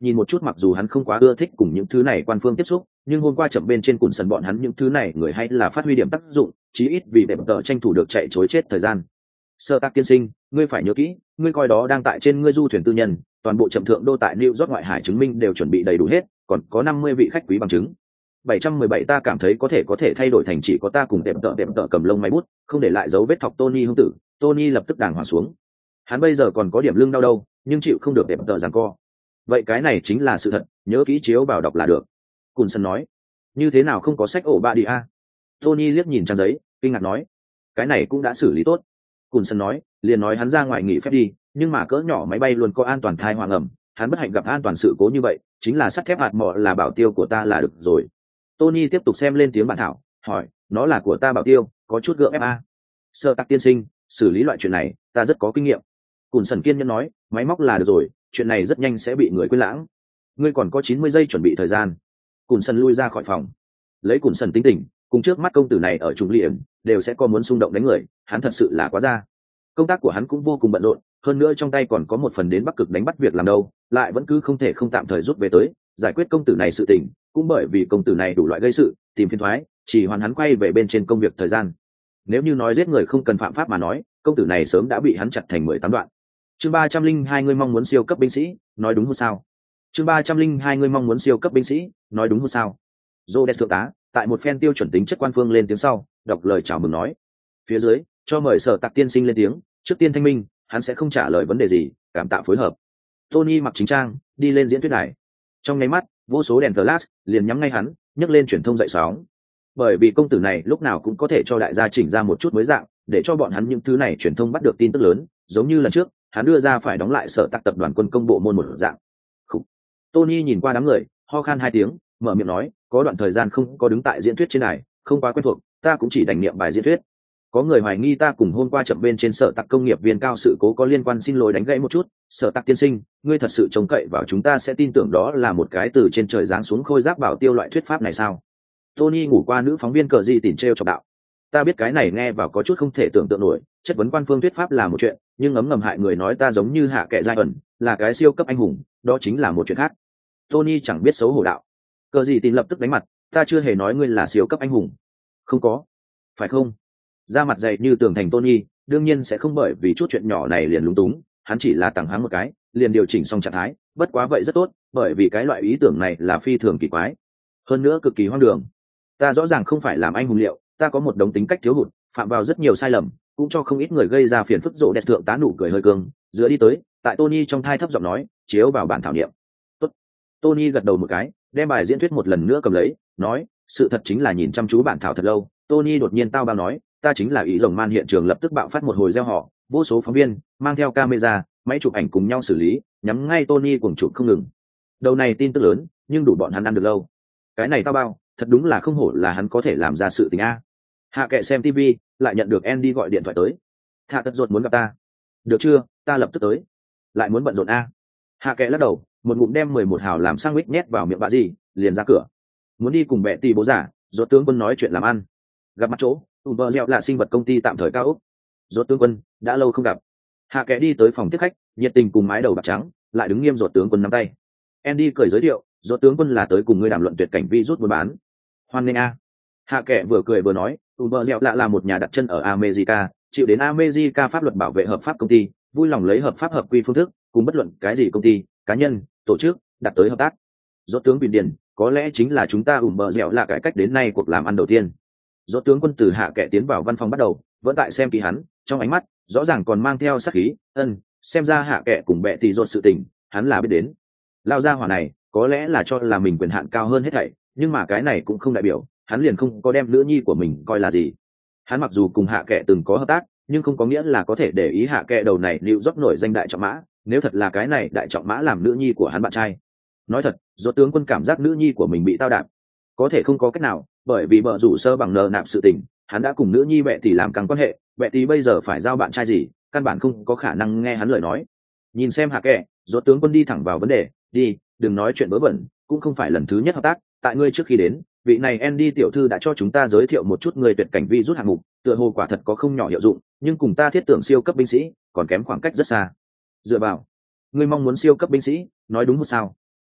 nhìn một chút mặc dù hắn không quá ưa thích cùng những thứ này quan phương tiếp xúc, nhưng hôm qua chậm bên trên cùn sần bọn hắn những thứ này người hay là phát huy điểm tác dụng, chí ít vì đẹp tờ tranh thủ được chạy chối chết thời gian. Sơ tác tiên sinh, ngươi phải nhớ kỹ, ngươi coi đó đang tại trên ngươi du thuyền tư nhân, toàn bộ chậm thượng đô tại New York ngoại hải chứng minh đều chuẩn bị đầy đủ hết, còn có năm mươi vị khách quý bằng chứng. bảy trăm mười bảy ta cảm thấy có thể có thể thay đổi thành chỉ có ta cùng đẹp tợ đẹp tợ cầm lông máy bút, không để lại dấu vết thọc Tony hung tử. Tony lập tức đàng hoàng xuống. Hắn bây giờ còn có điểm lưng đau đâu, nhưng chịu không được đẹp tợ giằng co. Vậy cái này chính là sự thật, nhớ kỹ chiếu vào đọc là được. Cùn sân nói. Như thế nào không có sách ổ ba đi a? Tony liếc nhìn trang giấy, kinh ngạc nói. Cái này cũng đã xử lý tốt. Cùn sân nói, liền nói hắn ra ngoài nghỉ phép đi, nhưng mà cỡ nhỏ máy bay luôn có an toàn thai hoàng ẩm, hắn bất hạnh gặp an toàn sự cố như vậy, chính là sắt thép hạt mọ là bảo tiêu của ta là được rồi. Tony tiếp tục xem lên tiếng bản thảo, hỏi, nó là của ta bảo tiêu, có chút gượng ép a. Sơ tắc tiên sinh, xử lý loại chuyện này, ta rất có kinh nghiệm. Cùn sần kiên nhẫn nói, máy móc là được rồi, chuyện này rất nhanh sẽ bị người quên lãng. Ngươi còn có chín mươi giây chuẩn bị thời gian. Cùn sần lui ra khỏi phòng. Lấy Cùn sần tính tình, cùng trước mắt công tử này ở trung liệm, đều sẽ có muốn xung động đánh người, hắn thật sự là quá ra. Công tác của hắn cũng vô cùng bận rộn, hơn nữa trong tay còn có một phần đến Bắc Cực đánh bắt việc làm đâu, lại vẫn cứ không thể không tạm thời rút về tới, giải quyết công tử này sự tình, cũng bởi vì công tử này đủ loại gây sự, tìm phiền toái, chỉ hoàn hắn quay về bên trên công việc thời gian. Nếu như nói giết người không cần phạm pháp mà nói, công tử này sớm đã bị hắn chặt thành mười tám đoạn. Chương ba trăm linh hai người mong muốn siêu cấp binh sĩ, nói đúng không sao? Chương ba trăm linh hai người mong muốn siêu cấp binh sĩ, nói đúng không sao? Rhodes thượng tá, tại một phen tiêu chuẩn tính chất quan phương lên tiếng sau, đọc lời chào mừng nói. Phía dưới, cho mời Sở Tạc tiên sinh lên tiếng, trước tiên thanh minh, hắn sẽ không trả lời vấn đề gì, cảm tạ phối hợp. Tony mặc chính trang, đi lên diễn thuyết đài. Trong nháy mắt, vô số đèn flash liền nhắm ngay hắn, nhấc lên truyền thông dậy sóng. Bởi vì công tử này lúc nào cũng có thể cho đại gia chỉnh ra một chút mới dạng, để cho bọn hắn những thứ này truyền thông bắt được tin tức lớn, giống như lần trước, hắn đưa ra phải đóng lại Sở Tạc tập đoàn quân công bộ môn một dạng. Khủ. Tony nhìn qua đám người, ho khan hai tiếng, mở miệng nói, có đoạn thời gian không có đứng tại diễn thuyết trên đài, không quá quen thuộc, ta cũng chỉ đành niệm bài diễn thuyết. Có người hoài nghi ta cùng hôm qua chậm bên trên Sở Tạc công nghiệp viên cao sự cố có liên quan, xin lỗi đánh gãy một chút. Sở Tạc tiên sinh, ngươi thật sự trông cậy vào chúng ta sẽ tin tưởng đó là một cái từ trên trời giáng xuống khôi giáp bảo tiêu loại thuyết pháp này sao? Tony ngủ qua nữ phóng viên cờ gì tỉn treo chọc đạo. Ta biết cái này nghe vào có chút không thể tưởng tượng nổi, chất vấn quan phương thuyết pháp là một chuyện, nhưng ấm ngầm hại người nói ta giống như hạ kệ giai ẩn, là cái siêu cấp anh hùng, đó chính là một chuyện khác. Tony chẳng biết xấu hổ đạo. Cờ gì tỉn lập tức đánh mặt, ta chưa hề nói ngươi là siêu cấp anh hùng. Không có. Phải không? Da mặt dày như tường thành Tony, đương nhiên sẽ không bởi vì chút chuyện nhỏ này liền lúng túng, hắn chỉ là tặng hắn một cái, liền điều chỉnh xong trạng thái, bất quá vậy rất tốt, bởi vì cái loại ý tưởng này là phi thường kỳ quái, hơn nữa cực kỳ hoang đường. Ta rõ ràng không phải làm anh hùng liệu, ta có một đống tính cách thiếu hụt, phạm vào rất nhiều sai lầm, cũng cho không ít người gây ra phiền phức. Rộ đẹp thượng tá nụ cười hơi cương, giữa đi tới, tại Tony trong thai thấp giọng nói, chiếu vào bản thảo niệm. Tốt. Tony gật đầu một cái, đem bài diễn thuyết một lần nữa cầm lấy, nói, sự thật chính là nhìn chăm chú bản thảo thật lâu. Tony đột nhiên tao bao nói, ta chính là ý rồng man. Hiện trường lập tức bạo phát một hồi reo hò, vô số phóng viên mang theo camera, máy chụp ảnh cùng nhau xử lý, nhắm ngay Tony cuồng chụp không ngừng. Đầu này tin tức lớn, nhưng đủ bọn hắn ăn được lâu. Cái này tao bao, thật đúng là không hổ là hắn có thể làm ra sự tình a. Hạ kệ xem tivi, lại nhận được Andy gọi điện thoại tới. Thạ tật ruột muốn gặp ta. Được chưa, ta lập tức tới. Lại muốn bận rộn a. Hạ kệ lắc đầu, một ngụm đem mười một hào làm sandwich nhét vào miệng bà gì, liền ra cửa. Muốn đi cùng bệ tỷ bố giả, rốt tướng quân nói chuyện làm ăn. Gặp mặt chỗ, ủ bờ dẹo là sinh vật công ty tạm thời cao úc. Rốt tướng quân, đã lâu không gặp. Hạ kệ đi tới phòng tiếp khách, nhiệt tình cùng mái đầu bạc trắng, lại đứng nghiêm rốt tướng quân nắm tay. Andy cười giới thiệu, rốt tướng quân là tới cùng ngươi đàm luận tuyệt cảnh vi rút buôn bán. Hoan nghênh a. Hạ kệ vừa cười vừa nói, ủ bờ dẹo lạ là một nhà đặt chân ở America, chịu đến America pháp luật bảo vệ hợp pháp công ty, vui lòng lấy hợp pháp hợp quy phương thức, cùng bất luận cái gì công ty, cá nhân, tổ chức, đặt tới hợp tác. Rốt tướng Bình Điền, có lẽ chính là chúng ta ủ bờ dẹo là cải cách đến nay cuộc làm ăn đầu tiên. Rốt tướng quân từ Hạ kệ tiến vào văn phòng bắt đầu, vẫn tại xem kỹ hắn, trong ánh mắt rõ ràng còn mang theo sát khí. Ân, xem ra Hạ kệ cùng bệ tỷ rốt sự tình, hắn là biết đến. Lao ra hỏa này, có lẽ là cho là mình quyền hạn cao hơn hết thảy, nhưng mà cái này cũng không đại biểu hắn liền không có đem nữ nhi của mình coi là gì. Hắn mặc dù cùng Hạ kệ từng có hợp tác, nhưng không có nghĩa là có thể để ý Hạ kệ đầu này lưu dốc nổi danh đại trọng mã. Nếu thật là cái này đại trọng mã làm nữ nhi của hắn bạn trai, nói thật, rốt tướng quân cảm giác nữ nhi của mình bị tao đạp, có thể không có cách nào, bởi vì vợ rủ sơ bằng nợ nạp sự tình, hắn đã cùng nữ nhi bệ tỷ làm căng quan hệ, bệ tỷ bây giờ phải giao bạn trai gì, căn bản không có khả năng nghe hắn lời nói. Nhìn xem Hạ kệ, rốt tướng quân đi thẳng vào vấn đề, đi, đừng nói chuyện vớ vẩn, cũng không phải lần thứ nhất hợp tác, tại ngươi trước khi đến, vị này Andy tiểu thư đã cho chúng ta giới thiệu một chút người tuyệt cảnh vi rút hạng mục, tựa hồ quả thật có không nhỏ hiệu dụng, nhưng cùng ta thiết tưởng siêu cấp binh sĩ còn kém khoảng cách rất xa. Dựa vào, ngươi mong muốn siêu cấp binh sĩ, nói đúng một sao?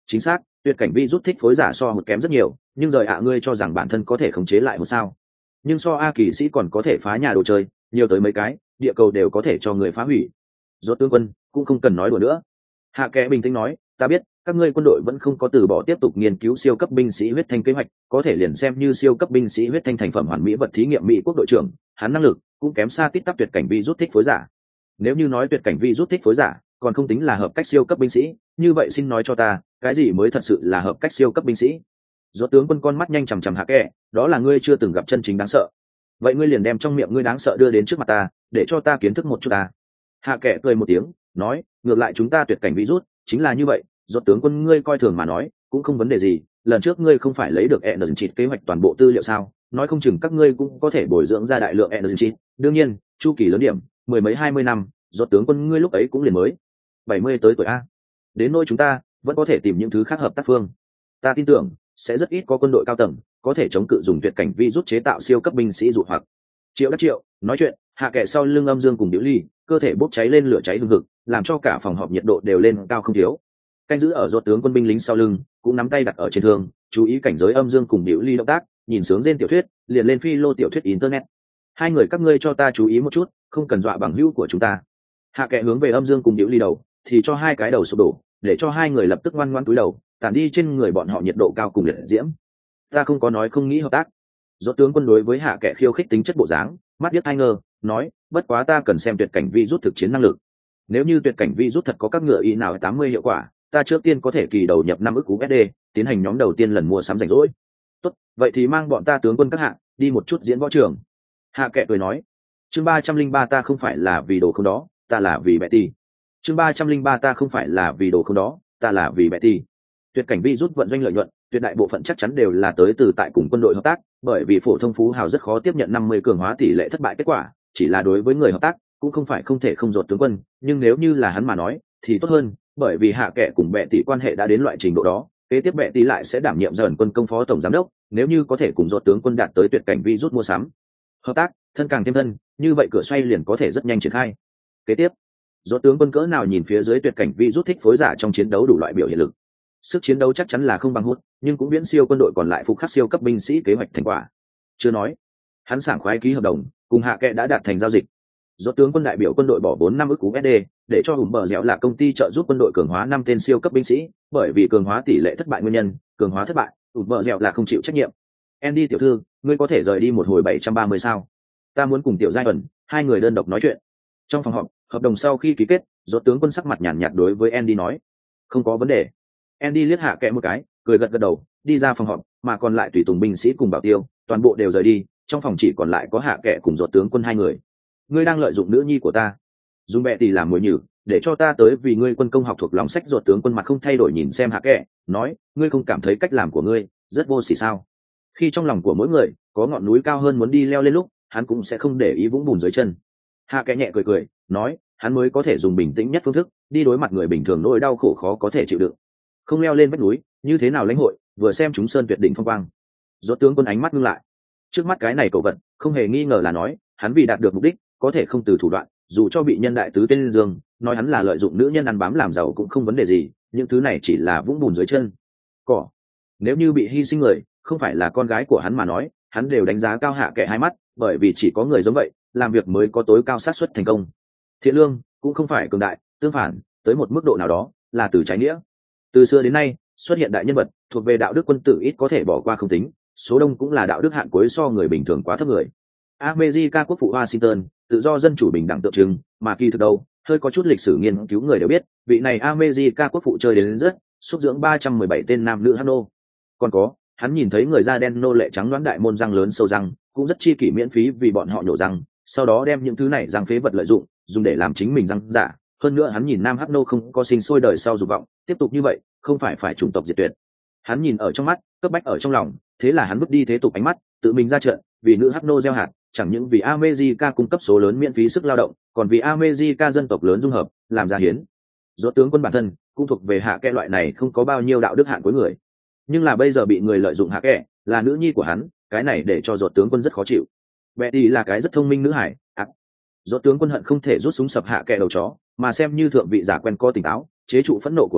Chính xác, tuyệt cảnh vi rút thích phối giả so một kém rất nhiều, nhưng rời ạ ngươi cho rằng bản thân có thể khống chế lại một sao? Nhưng so a kỳ sĩ còn có thể phá nhà đồ chơi, nhiều tới mấy cái, địa cầu đều có thể cho người phá hủy. Rốt tướng quân cũng không cần nói đùa nữa. Hạ Kệ bình tĩnh nói, ta biết các ngươi quân đội vẫn không có từ bỏ tiếp tục nghiên cứu siêu cấp binh sĩ huyết thanh kế hoạch, có thể liền xem như siêu cấp binh sĩ huyết thanh thành phẩm hoàn mỹ vật thí nghiệm mỹ quốc đội trưởng, hắn năng lực cũng kém xa tít tắp tuyệt cảnh vi rút thích phối giả. Nếu như nói tuyệt cảnh vi rút thích phối giả còn không tính là hợp cách siêu cấp binh sĩ, như vậy xin nói cho ta, cái gì mới thật sự là hợp cách siêu cấp binh sĩ? Rốt tướng quân con mắt nhanh chằm chằm Hạ Kệ, đó là ngươi chưa từng gặp chân chính đáng sợ. Vậy ngươi liền đem trong miệng ngươi đáng sợ đưa đến trước mặt ta, để cho ta kiến thức một chút ta. Hạ Kệ cười một tiếng, nói, ngược lại chúng ta tuyệt cảnh virus chính là như vậy. Rốt tướng quân ngươi coi thường mà nói, cũng không vấn đề gì, lần trước ngươi không phải lấy được energy kế hoạch toàn bộ tư liệu sao, nói không chừng các ngươi cũng có thể bồi dưỡng ra đại lượng energy. Đương nhiên, chu kỳ lớn điểm, mười mấy hai mươi năm, rốt tướng quân ngươi lúc ấy cũng liền mới bảy mươi tới tuổi a. Đến nỗi chúng ta vẫn có thể tìm những thứ khác hợp tác phương. Ta tin tưởng sẽ rất ít có quân đội cao tầng có thể chống cự dùng tuyệt cảnh virus chế tạo siêu cấp binh sĩ dụ hoặc. Triệu Đắc Triệu nói chuyện, Hạ Kệ sau lưng âm dương cùng Diệu Ly, cơ thể bốc cháy lên lửa cháy hừng hực, làm cho cả phòng họp nhiệt độ đều lên cao không thiếu. Canh giữ ở rốt tướng quân binh lính sau lưng cũng nắm tay đặt ở trên thương, chú ý cảnh giới âm dương cùng Diệu Ly động tác, nhìn sướng trên tiểu thuyết, liền lên phi lô tiểu thuyết internet. Hai người các ngươi cho ta chú ý một chút, không cần dọa bằng hữu của chúng ta. Hạ Kệ hướng về âm dương cùng Diệu Ly đầu, thì cho hai cái đầu sụp đổ, để cho hai người lập tức ngoan ngoãn cúi đầu, tản đi trên người bọn họ nhiệt độ cao cùng liệt diễm. Ta không có nói không nghĩ hợp tác. Rốt tướng quân đối với Hạ Kệ khiêu khích tính chất bộ dáng, mắt điếc hai ngơ, nói, bất quá ta cần xem tuyệt cảnh vi rút thực chiến năng lực. Nếu như tuyệt cảnh vi rút thật có các ngựa ý nào tám mươi hiệu quả, ta trước tiên có thể kỳ đầu nhập năm ức u ét đê, tiến hành nhóm đầu tiên lần mua sắm rảnh rỗi. Tốt, vậy thì mang bọn ta tướng quân các hạ đi một chút diễn võ trường. Hạ Kệ cười nói, chương ba trăm linh ba ta không phải là vì đồ không đó, ta là vì Betty. Chương ba trăm linh ba ta không phải là vì đồ không đó, ta là vì Betty. Tuyệt cảnh vi rút vận doanh lợi nhuận, tuyệt đại bộ phận chắc chắn đều là tới từ tại cùng quân đội hợp tác, bởi vì phổ thông phú hào rất khó tiếp nhận năm mươi cường hóa tỷ lệ thất bại kết quả, chỉ là đối với người hợp tác cũng không phải không thể không dột tướng quân, nhưng nếu như là hắn mà nói thì tốt hơn, bởi vì Hạ Kệ cùng Bệ tỷ quan hệ đã đến loại trình độ đó, kế tiếp Bệ tỷ lại sẽ đảm nhiệm dần quân công phó tổng giám đốc, nếu như có thể cùng dột tướng quân đạt tới tuyệt cảnh vi rút mua sắm hợp tác, thân càng thêm thân, như vậy cửa xoay liền có thể rất nhanh triển khai. Kế tiếp, dột tướng quân cỡ nào nhìn phía dưới tuyệt cảnh vi rút thích phối giả trong chiến đấu đủ loại biểu hiện lực, sức chiến đấu chắc chắn là không bằng hút, nhưng cũng viễn siêu quân đội còn lại phục khắc siêu cấp binh sĩ kế hoạch thành quả. Chưa nói, hắn sảng khoái ký hợp đồng, cùng Hạ Kệ đã đạt thành giao dịch. Rốt tướng quân đại biểu quân đội bỏ vốn năm ức u ét đê, để cho hùng bờ dẻo là công ty trợ giúp quân đội cường hóa năm tên siêu cấp binh sĩ, bởi vì cường hóa tỷ lệ thất bại nguyên nhân, cường hóa thất bại, hùng bờ dẻo là không chịu trách nhiệm. Andy tiểu thư, ngươi có thể rời đi một hồi bảy trăm ba mươi sao? Ta muốn cùng tiểu giai ẩn, hai người đơn độc nói chuyện. Trong phòng họp, hợp đồng sau khi ký kết, rốt tướng quân sắc mặt nhàn nhạt đối với Andy nói, không có vấn đề. Andy liếc Hạ Kệ một cái, cười gật gật đầu, đi ra phòng họp, mà còn lại tùy tùng binh sĩ cùng bảo tiêu, toàn bộ đều rời đi, trong phòng chỉ còn lại có Hạ Kệ cùng rốt tướng quân hai người. Ngươi đang lợi dụng nữ nhi của ta, dùng bệ tỷ làm mồi nhử, để cho ta tới vì ngươi quân công học thuộc lòng sách. Rốt tướng quân mặt không thay đổi nhìn xem Hạ Kệ, nói, ngươi không cảm thấy cách làm của ngươi rất vô sỉ sao? Khi trong lòng của mỗi người có ngọn núi cao hơn muốn đi leo lên lúc, hắn cũng sẽ không để ý vũng bùn dưới chân. Hạ Kệ nhẹ cười cười, nói, hắn mới có thể dùng bình tĩnh nhất phương thức đi đối mặt người bình thường nỗi đau khổ khó có thể chịu đựng. Không leo lên vách núi, như thế nào lãnh hội, vừa xem chúng sơn tuyệt đỉnh phong quang. Rốt tướng quân ánh mắt ngưng lại, trước mắt cái này cậu vật không hề nghi ngờ là nói hắn vì đạt được mục đích có thể không từ thủ đoạn, dù cho bị nhân đại tứ tên dương nói hắn là lợi dụng nữ nhân ăn bám làm giàu cũng không vấn đề gì, những thứ này chỉ là vũng bùn dưới chân cỏ. Nếu như bị hy sinh người không phải là con gái của hắn mà nói, hắn đều đánh giá cao Hạ Kệ hai mắt, bởi vì chỉ có người giống vậy làm việc mới có tối cao xác suất thành công. Thiện lương cũng không phải cường đại, tương phản, tới một mức độ nào đó là từ trái nghĩa. Từ xưa đến nay xuất hiện đại nhân vật thuộc về đạo đức quân tử ít có thể bỏ qua không tính, số đông cũng là đạo đức hạn cuối so người bình thường quá thấp người. America quốc phụ Washington, tự do dân chủ bình đẳng tượng trưng, mà kỳ thực đâu, hơi có chút lịch sử nghiên cứu người đều biết, vị này America quốc phụ chơi đến rất, xúc dưỡng ba trăm mười bảy tên nam nữ hắc nô. Còn có, hắn nhìn thấy người da đen nô lệ trắng đoán đại môn răng lớn sâu răng, cũng rất chi kỷ miễn phí vì bọn họ nhổ răng, sau đó đem những thứ này răng phế vật lợi dụng, dùng để làm chính mình răng giả. Hơn nữa hắn nhìn nam hắc nô không có sinh sôi đời sau dục vọng, tiếp tục như vậy, không phải phải chủng tộc diệt tuyệt. Hắn nhìn ở trong mắt, cấp bách ở trong lòng, thế là hắn vứt đi thế tục ánh mắt, tự mình ra trận, vì nữ hắc nô gieo hạt, chẳng những vì America cung cấp số lớn miễn phí sức lao động, còn vì America dân tộc lớn dung hợp, làm ra hiến. Rốt tướng quân bản thân cũng thuộc về Hạ Kệ loại này không có bao nhiêu đạo đức hạn cuối người, nhưng là bây giờ bị người lợi dụng Hạ Kệ, là nữ nhi của hắn, cái này để cho Rốt tướng quân rất khó chịu. Betty là cái rất thông minh nữ hải, à, Rốt tướng quân hận không thể rút súng sập Hạ Kệ đầu chó, mà xem như thượng vị giả quen co tỉnh táo, chế trụ phẫn nộ của hắn,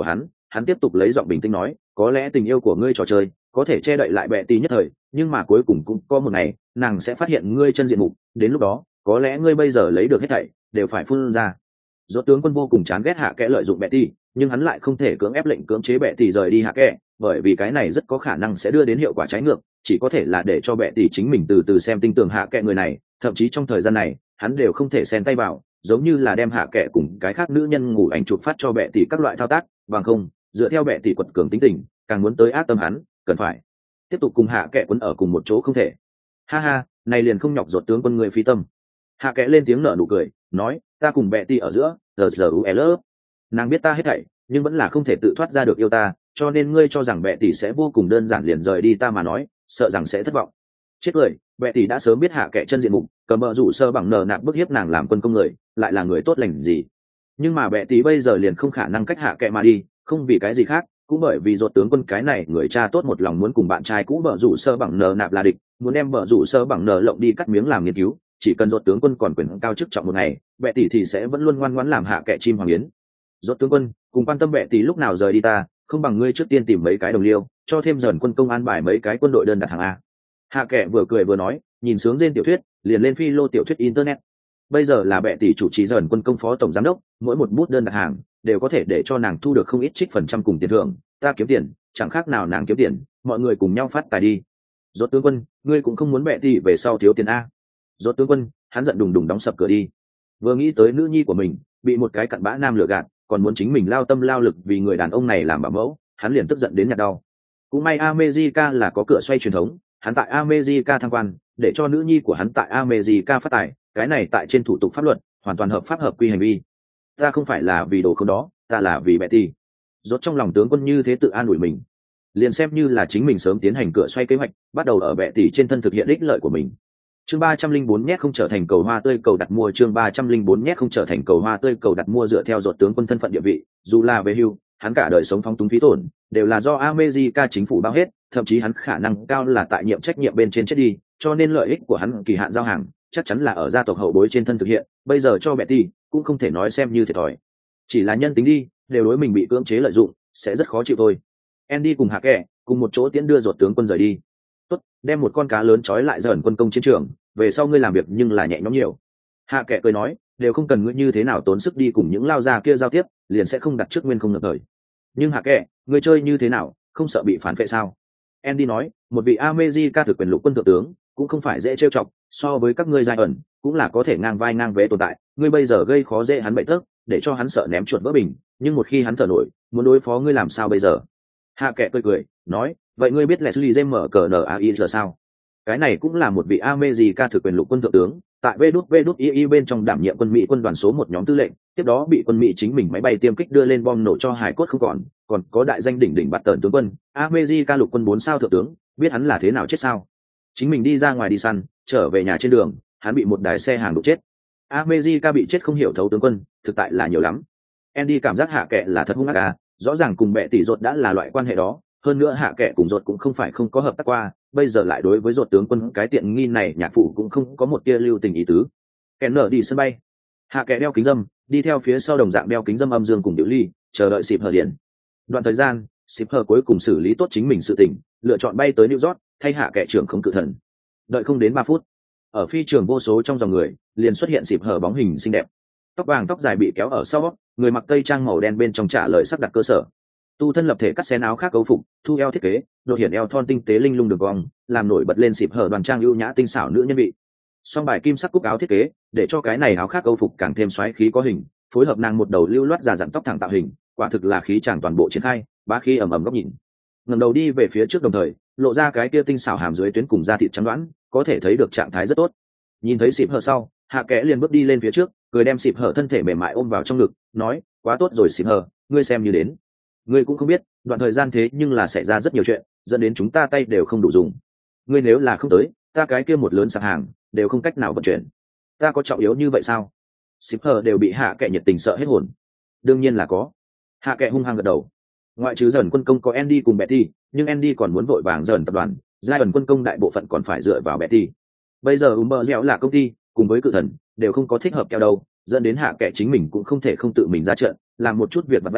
hắn tiếp tục lấy giọng bình tĩnh nói, có lẽ tình yêu của ngươi trò chơi có thể che đậy lại bệ tỷ nhất thời, nhưng mà cuối cùng cũng có một ngày nàng sẽ phát hiện ngươi chân diện mục, đến lúc đó có lẽ ngươi bây giờ lấy được hết thảy đều phải phun ra. Rốt tướng quân vô cùng chán ghét hạ kẽ lợi dụng bệ tỷ, nhưng hắn lại không thể cưỡng ép lệnh cưỡng chế bệ tỷ rời đi hạ kẽ, bởi vì cái này rất có khả năng sẽ đưa đến hiệu quả trái ngược, chỉ có thể là để cho bệ tỷ chính mình từ từ xem tinh tường hạ kẽ người này, thậm chí trong thời gian này hắn đều không thể xen tay vào, giống như là đem hạ kẽ cùng cái khác nữ nhân ngủ ảnh chụp phát cho bệ tỷ các loại thao tác, bằng không dựa theo bệ tỷ quật cường tính tình, càng muốn tới ác tâm hắn cần phải tiếp tục cùng hạ kẽ quấn ở cùng một chỗ không thể. Ha ha, này liền không nhọc Rốt tướng quân người phi tâm. Hạ kẽ lên tiếng nở nụ cười, nói, ta cùng bệ tỷ ở giữa rul, nàng biết ta hết thảy nhưng vẫn là không thể tự thoát ra được yêu ta, cho nên ngươi cho rằng bệ tỷ sẽ vô cùng đơn giản liền rời đi ta mà nói, sợ rằng sẽ thất vọng. Chết cười, bệ tỷ đã sớm biết hạ kệ chân diện mục, cầm bờ rủ sơ bằng nờ nạp bức hiếp nàng làm quân công người, lại là người tốt lành gì. Nhưng mà bệ tỷ bây giờ liền không khả năng cách hạ kệ mà đi, không vì cái gì khác, cũng bởi vì Rốt tướng quân cái này người cha tốt một lòng muốn cùng bạn trai cũ bờ rủ sơ bằng nờ nạp là địch, muốn đem bờ rủ sơ bằng nờ lộng đi cắt miếng làm nghiên cứu, chỉ cần Rốt tướng quân còn quyền cao chức trọng một ngày, bệ tỷ thì sẽ vẫn luôn ngoan ngoãn làm hạ kệ chim hoàng yến. Rốt tướng quân, cùng quan tâm bệ tỷ lúc nào rời đi ta, không bằng ngươi trước tiên tìm mấy cái đồng liêu, cho thêm dần quân công an bài mấy cái quân đội đơn đặt hàng a. Hạ kệ vừa cười vừa nói, nhìn sướng trên tiểu thuyết, liền lên phi lô tiểu thuyết internet. Bây giờ là bệ tỷ chủ trì dần quân công phó tổng giám đốc, mỗi một bút đơn đặt hàng đều có thể để cho nàng thu được không ít trích phần trăm cùng tiền thưởng, ta kiếm tiền, chẳng khác nào nàng kiếm tiền, mọi người cùng nhau phát tài đi. Rốt tướng quân, ngươi cũng không muốn bệ tỷ về sau thiếu tiền a. Rốt tướng quân, hắn giận đùng đùng đóng sập cửa đi. Vừa nghĩ tới nữ nhi của mình bị một cái cặn bã nam lừa gạt, còn muốn chính mình lao tâm lao lực vì người đàn ông này làm bảo mẫu, hắn liền tức giận đến nhạt đau. Cũng may America là có cửa xoay truyền thống, hắn tại America thăng quan, để cho nữ nhi của hắn tại America phát tài, cái này tại trên thủ tục pháp luật hoàn toàn hợp pháp hợp quy hành vi. Ta không phải là vì đồ không đó, ta là vì Betty. Rốt trong lòng tướng quân như thế tự an ủi mình, liền xem như là chính mình sớm tiến hành cửa xoay kế hoạch, bắt đầu ở Betty trên thân thực hiện ích lợi của mình. Chương ba trăm linh bốn nhét không trở thành cầu hoa tươi cầu đặt mua, chương ba trăm linh bốn nhét không trở thành cầu hoa tươi cầu đặt mua. Dựa theo Rốt tướng quân thân phận địa vị, dù là về hưu, hắn cả đời sống phóng túng phí tổn đều là do America chính phủ bao hết, thậm chí hắn khả năng cao là tại nhiệm trách nhiệm bên trên chết đi, cho nên lợi ích của hắn kỳ hạn giao hàng chắc chắn là ở gia tộc hậu bối trên thân thực hiện, bây giờ cho Betty cũng không thể nói xem như thiệt thòi, chỉ là nhân tính đi, đều đối mình bị cưỡng chế lợi dụng sẽ rất khó chịu thôi. Andy cùng Hạ Kệ cùng một chỗ tiễn đưa Rốt tướng quân rời đi. Tốt, đem một con cá lớn trói lại dần quân công chiến trường, về sau ngươi làm việc nhưng là nhẹ nhõm nhiều. Hạ Kệ cười nói, đều không cần ngươi như thế nào tốn sức đi cùng những lao già kia giao tiếp, liền sẽ không đặt trước nguyên không ngập thời. Nhưng Hạ Kệ, ngươi chơi như thế nào, không sợ bị phản vệ sao? Andy nói, một vị America thực quyền lục quân thượng tướng cũng không phải dễ trêu chọc, so với các ngươi giai ẩn cũng là có thể ngang vai ngang vế tồn tại, ngươi bây giờ gây khó dễ hắn bậy tấc, để cho hắn sợ ném chuột vỡ bình, nhưng một khi hắn thở nổi, muốn đối phó ngươi làm sao bây giờ? Hạ Kệ cười cười, nói, vậy ngươi biết Leslie James mở cờ en a i giờ sao? Cái này cũng là một vị America thực quyền lục quân thượng tướng, tại vê đút vê đút i i bên trong đảm nhiệm quân Mỹ quân đoàn số một nhóm tư lệnh, tiếp đó bị quân Mỹ chính mình máy bay tiêm kích đưa lên bom nổ cho hải cốt không còn, còn có đại danh đỉnh đỉnh bạt tần tướng quân, America lục quân bốn sao thượng tướng, biết hắn là thế nào chết sao? Chính mình đi ra ngoài đi săn, trở về nhà trên đường, hắn bị một đài xe hàng đụng chết. America bị chết không hiểu thấu tướng quân, thực tại là nhiều lắm. Andy cảm giác Hạ Kệ là thật hung ác à, rõ ràng cùng bệ tỷ Rốt đã là loại quan hệ đó, hơn nữa Hạ Kệ cùng Rốt cũng không phải không có hợp tác qua, bây giờ lại đối với Rốt tướng quân cái tiện nghi này nhạc phụ cũng không có một tia lưu tình ý tứ. Kèn nở đi sân bay, Hạ Kệ đeo kính dâm, đi theo phía sau đồng dạng đeo kính dâm âm dương cùng Diệu Ly, chờ đợi xịp hờ điện. Đoạn thời gian, xịp hờ cuối cùng xử lý tốt chính mình sự tình, lựa chọn bay tới New York, thay Hạ Kệ trưởng không cự thần. Đợi không đến ba phút, ở phi trường vô số trong dòng người, liền xuất hiện xịp hờ bóng hình xinh đẹp, tóc vàng tóc dài bị kéo ở sau, người mặc tây trang màu đen bên trong trả lời sắp đặt cơ sở. Tu thân lập thể cắt xén áo khác câu phục, thu eo thiết kế, độ hiển eo thon tinh tế linh lung đường cong, làm nổi bật lên xịp hở đoàn trang ưu nhã tinh xảo nữ nhân vị. Song bài kim sắc cúc áo thiết kế, để cho cái này áo khác câu phục càng thêm xoáy khí có hình, phối hợp nàng một đầu lưu loát già dặn tóc thẳng tạo hình, quả thực là khí chàng toàn bộ triển khai, bá khí ầm ầm góc nhìn. Ngẩng đầu đi về phía trước đồng thời, lộ ra cái kia tinh xảo hàm dưới tuyến cùng da thịt trắng đoán, có thể thấy được trạng thái rất tốt. Nhìn thấy xịp hở sau, Hạ Kệ liền bước đi lên phía trước, cười đem xịp hở thân thể mềm mại ôm vào trong ngực, nói, quá tốt rồi xịp hở, ngươi xem như đến. Ngươi cũng không biết, đoạn thời gian thế nhưng là xảy ra rất nhiều chuyện, dẫn đến chúng ta tay đều không đủ dùng. Ngươi nếu là không tới, ta cái kia một lớn sạp hàng đều không cách nào vận chuyển. Ta có trọng yếu như vậy sao? Shipper đều bị Hạ Kệ nhiệt tình sợ hết hồn. Đương nhiên là có. Hạ Kệ hung hăng gật đầu. Ngoại trừ dần quân công có Andy cùng Betty, nhưng Andy còn muốn vội vàng dần tập đoàn, giai ẩn quân công đại bộ phận còn phải dựa vào Betty. Bây giờ Umber dẻo là công ty, cùng với cự thần đều không có thích hợp keo đâu, dẫn đến Hạ Kệ chính mình cũng không thể không tự mình ra trận, làm một chút việc vặt vãnh,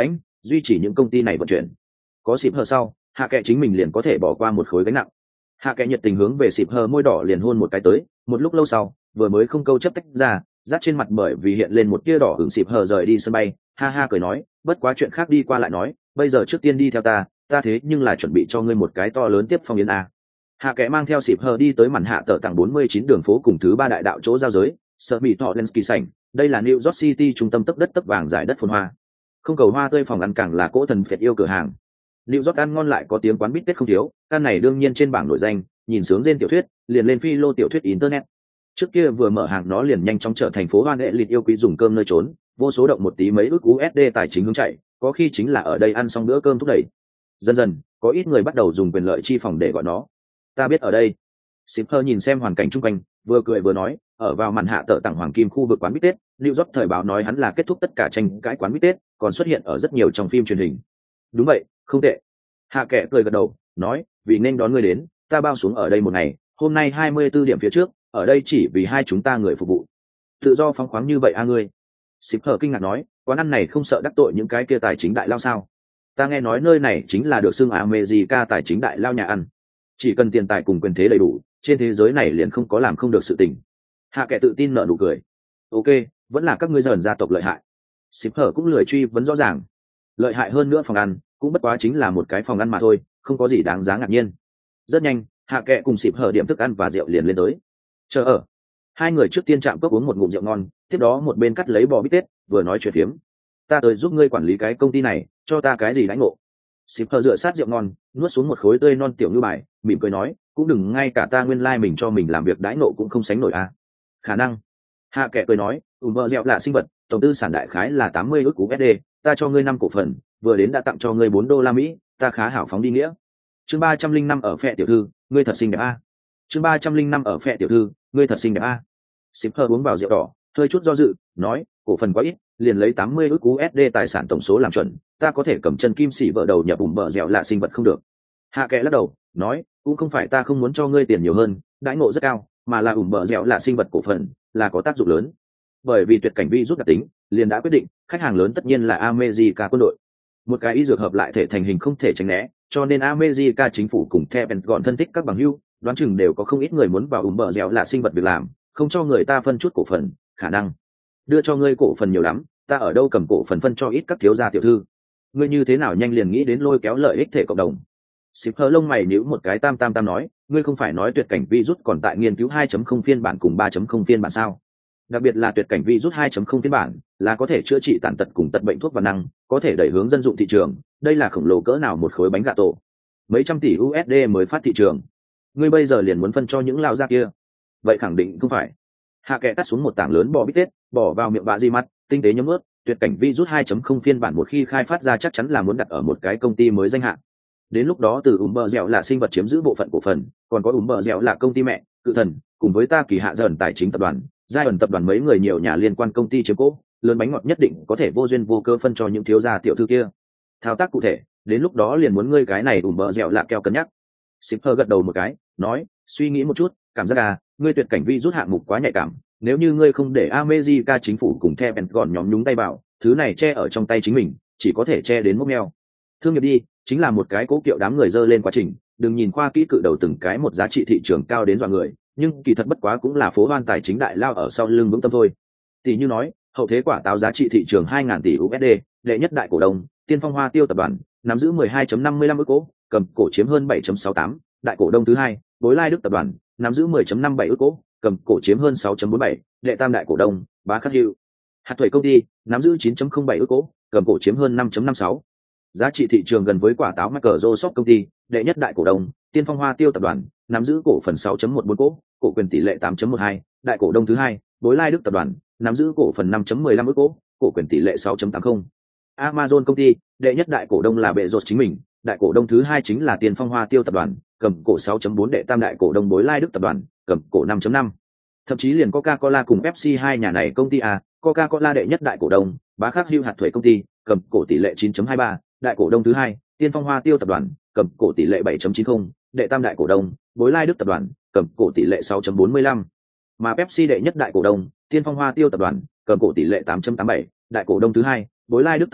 duy trì những công ty này vận chuyển. Có xịp hờ sau, hạ kệ chính mình liền có thể bỏ qua một khối gánh nặng. Hạ kệ nhiệt tình hướng về xịp hờ môi đỏ liền hôn một cái tới, một lúc lâu sau, vừa mới không câu chấp tách ra, rát trên mặt bởi vì hiện lên một tia đỏ hưởng xịp hờ rời đi sân bay, ha ha cười nói, bất quá chuyện khác đi qua lại nói, bây giờ trước tiên đi theo ta, ta thế nhưng là chuẩn bị cho ngươi một cái to lớn tiếp phong yến a. Hạ kệ mang theo xịp hờ đi tới màn hạ tờ tặng bốn mươi chín đường phố cùng thứ ba đại đạo chỗ giao giới, sợ bị thọ Lensky sảnh, đây là New York City trung tâm tấp đất tấp vàng giải đất phồn hoa. Không cầu hoa tươi phòng ăn càng là cỗ thần phệt yêu cửa hàng. New York ăn ngon lại có tiếng quán bít tết không thiếu, căn này đương nhiên trên bảng nổi danh, nhìn sướng trên tiểu thuyết, liền lên phi lô tiểu thuyết internet. Trước kia vừa mở hàng nó liền nhanh chóng trở thành phố hoan nghệ lịch yêu quý dùng cơm nơi trốn, vô số động một tí mấy ước u ét đê tài chính hướng chạy, có khi chính là ở đây ăn xong bữa cơm thúc đẩy. Dần dần, có ít người bắt đầu dùng quyền lợi chi phòng để gọi nó. Ta biết ở đây. Shipper nhìn xem hoàn cảnh chung quanh, vừa cười vừa nói, ở vào màn hạ tờ tặng hoàng kim khu vực quán bít tết, New York thời báo nói hắn là kết thúc tất cả tranh cãi quán bít tết, còn xuất hiện ở rất nhiều trong phim truyền hình. Đúng vậy, không tệ. Hạ kệ cười gật đầu, nói, vì nên đón ngươi đến, ta bao xuống ở đây một ngày, hôm nay hai mươi bốn điểm phía trước, ở đây chỉ vì hai chúng ta người phục vụ. Tự do phóng khoáng như vậy a ngươi. Shipper kinh ngạc nói, quán ăn này không sợ đắc tội những cái kia tài chính đại lao sao? Ta nghe nói nơi này chính là được xưng America tài chính đại lao nhà ăn. Chỉ cần tiền tài cùng quyền thế đầy đủ, trên thế giới này liền không có làm không được sự tình. Hạ kệ tự tin nở nụ cười. Ok, vẫn là các ngươi dần gia tộc lợi hại. Shipper cũng lười truy vấn rõ ràng. Lợi hại hơn nữa phòng ăn, cũng bất quá chính là một cái phòng ăn mà thôi, không có gì đáng giá ngạc nhiên. Rất nhanh, Hạ kệ cùng Shipper điểm thức ăn và rượu liền lên tới. Chờ ở. Hai người trước tiên chạm cốc uống một ngụm rượu ngon, tiếp đó một bên cắt lấy bò bít tết, vừa nói chuyện phiếm. Ta tới giúp ngươi quản lý cái công ty này, cho ta cái gì đãi ngộ. Shipper dựa sát rượu ngon, nuốt xuống một khối tươi non tiểu như bài, mỉm cười nói, cũng đừng ngay cả ta nguyên lai like mình cho mình làm việc đãi ngộ cũng không sánh nổi à. Khả năng. Hạ kệ cười nói, ùm vợ dẹo là sinh vật, tổng tư sản đại khái là tám mươi ức u ét đê, ta cho ngươi năm cổ phần, vừa đến đã tặng cho ngươi bốn đô la Mỹ, ta khá hảo phóng đi nghĩa. Chương ba trăm linh năm ở phe tiểu thư, ngươi thật xinh đẹp a. Chương ba trăm linh năm ở phe tiểu thư, ngươi thật xinh đẹp a. Shipper uống vào rượu đỏ, hơi chút do dự, nói, cổ phần quá ít, liền lấy tám mươi ức u ét đê tài sản tổng số làm chuẩn, ta có thể cầm chân kim xỉ vợ đầu nhập ùm bờ dẻo là sinh vật không được. Hạ kệ lắc đầu, nói, cũng không phải ta không muốn cho ngươi tiền nhiều hơn, đãi ngộ rất cao, mà là ùm bờ dẻo là sinh vật cổ phần, là có tác dụng lớn. Bởi vì tuyệt cảnh vi rút đặc tính, liền đã quyết định, khách hàng lớn tất nhiên là America quân đội. Một cái y dược hợp lại thể thành hình không thể tránh né, cho nên America chính phủ cùng The Pentagon thân thích các bằng hữu, đoán chừng đều có không ít người muốn vào ùm bờ dẻo là sinh vật việc làm, không cho người ta phân chút cổ phần, khả năng đưa cho ngươi cổ phần nhiều lắm, ta ở đâu cầm cổ phần phân cho ít các thiếu gia tiểu thư. Ngươi như thế nào nhanh liền nghĩ đến lôi kéo lợi ích thể cộng đồng. Shipper lông mày nhíu một cái tam tam tam nói, ngươi không phải nói tuyệt cảnh virus còn tại nghiên cứu hai chấm không phiên bản cùng ba chấm không phiên bản sao? Đặc biệt là tuyệt cảnh virus hai chấm không phiên bản, là có thể chữa trị tàn tật cùng tật bệnh thuốc và năng, có thể đẩy hướng dân dụng thị trường, đây là khổng lồ cỡ nào một khối bánh gà tổ. Mấy trăm tỷ u ét đê mới phát thị trường. Ngươi bây giờ liền muốn phân cho những lao gia kia. Vậy khẳng định không phải. Hạ kệ cắt xuống một tảng lớn bò bít tết, bỏ vào miệng bạ di mắt, tinh tế nhấm ướt, tuyệt cảnh virus hai chấm không phiên bản một khi khai phát ra chắc chắn là muốn đặt ở một cái công ty mới danh hạng. Đến lúc đó từ ùm bờ dẻo là sinh vật chiếm giữ bộ phận cổ phần, còn có ùm bờ dẻo là công ty mẹ, cự thần, cùng với ta kỳ hạ dần tài chính tập đoàn, giai ẩn tập đoàn mấy người nhiều nhà liên quan công ty chiếm cố, lớn bánh ngọt nhất định có thể vô duyên vô cơ phân cho những thiếu gia tiểu thư kia. Thao tác cụ thể, đến lúc đó liền muốn ngươi cái này ùm bờ dẻo là keo cân nhắc. Shipper gật đầu một cái, nói, suy nghĩ một chút, cảm giác à, ngươi tuyệt cảnh vi rút hạng mục quá nhạy cảm, nếu như ngươi không để America chính phủ cùng The Pentagon nhóm nhúng tay vào, thứ này che ở trong tay chính mình, chỉ có thể che đến mốc meo. Thương nghiệp đi, chính là một cái cố kiệu đám người dơ lên quá trình, đừng nhìn khoa kỹ cự đầu từng cái một giá trị thị trường cao đến dọa người, nhưng kỳ thật bất quá cũng là phố hoan tài chính đại lao ở sau lưng vững tâm thôi. Tỷ như nói, hậu thế quả táo giá trị thị trường hai nghìn tỷ u ét đê, đệ nhất đại cổ đông, Tiên Phong Hoa Tiêu tập đoàn, nắm giữ mười hai phẩy năm mươi lăm ức cổ, cầm cổ chiếm hơn bảy phẩy sáu tám, đại cổ đông thứ hai, Bối Lai Đức tập đoàn, nắm giữ mười phẩy năm bảy ức cổ, cầm cổ chiếm hơn sáu phẩy bốn bảy, đệ tam đại cổ đông, Bá Khắc Hữu. Hạt Thủy công ty, nắm giữ chín phẩy không bảy ức cổ, cầm cổ chiếm hơn năm phẩy năm sáu. Giá trị thị trường gần với quả táo Microsoft công ty, đệ nhất đại cổ đông, Tiên Phong Hoa Tiêu tập đoàn, nắm giữ cổ phần sáu phẩy một bốn cổ, cổ quyền tỷ lệ tám phẩy một hai, đại cổ đông thứ hai, Bối Lai Đức tập đoàn, nắm giữ cổ phần năm phẩy mười lăm ức cổ, cổ quyền tỷ lệ sáu phẩy tám mươi. Amazon công ty, đệ nhất đại cổ đông là Bezos chính mình, đại cổ đông thứ hai chính là Tiên Phong Hoa Tiêu tập đoàn, cầm cổ sáu phẩy bốn, đệ tam đại cổ đông Bối Lai Đức tập đoàn, cầm cổ năm phẩy năm. Thậm chí liền Coca-Cola cùng Pepsi hai nhà này công ty à, Coca-Cola đệ nhất đại cổ đông, Bá Khắc Hữu hạt thuế công ty, cầm cổ tỷ lệ chín phẩy hai ba, đại cổ đông thứ hai, Tiên Phong Hoa Tiêu tập đoàn, cầm cổ tỷ lệ bảy phẩy chín mươi, đệ tam đại cổ đông, Bối Lai Đức tập đoàn, cầm cổ tỷ lệ sáu phẩy bốn mươi lăm. Mà Pepsi đệ nhất đại cổ đông, Tiên Phong Hoa Tiêu tập đoàn, cầm cổ tỷ lệ tám phẩy tám bảy, đại cổ đông thứ hai, Bối Lai Đức tập đoàn,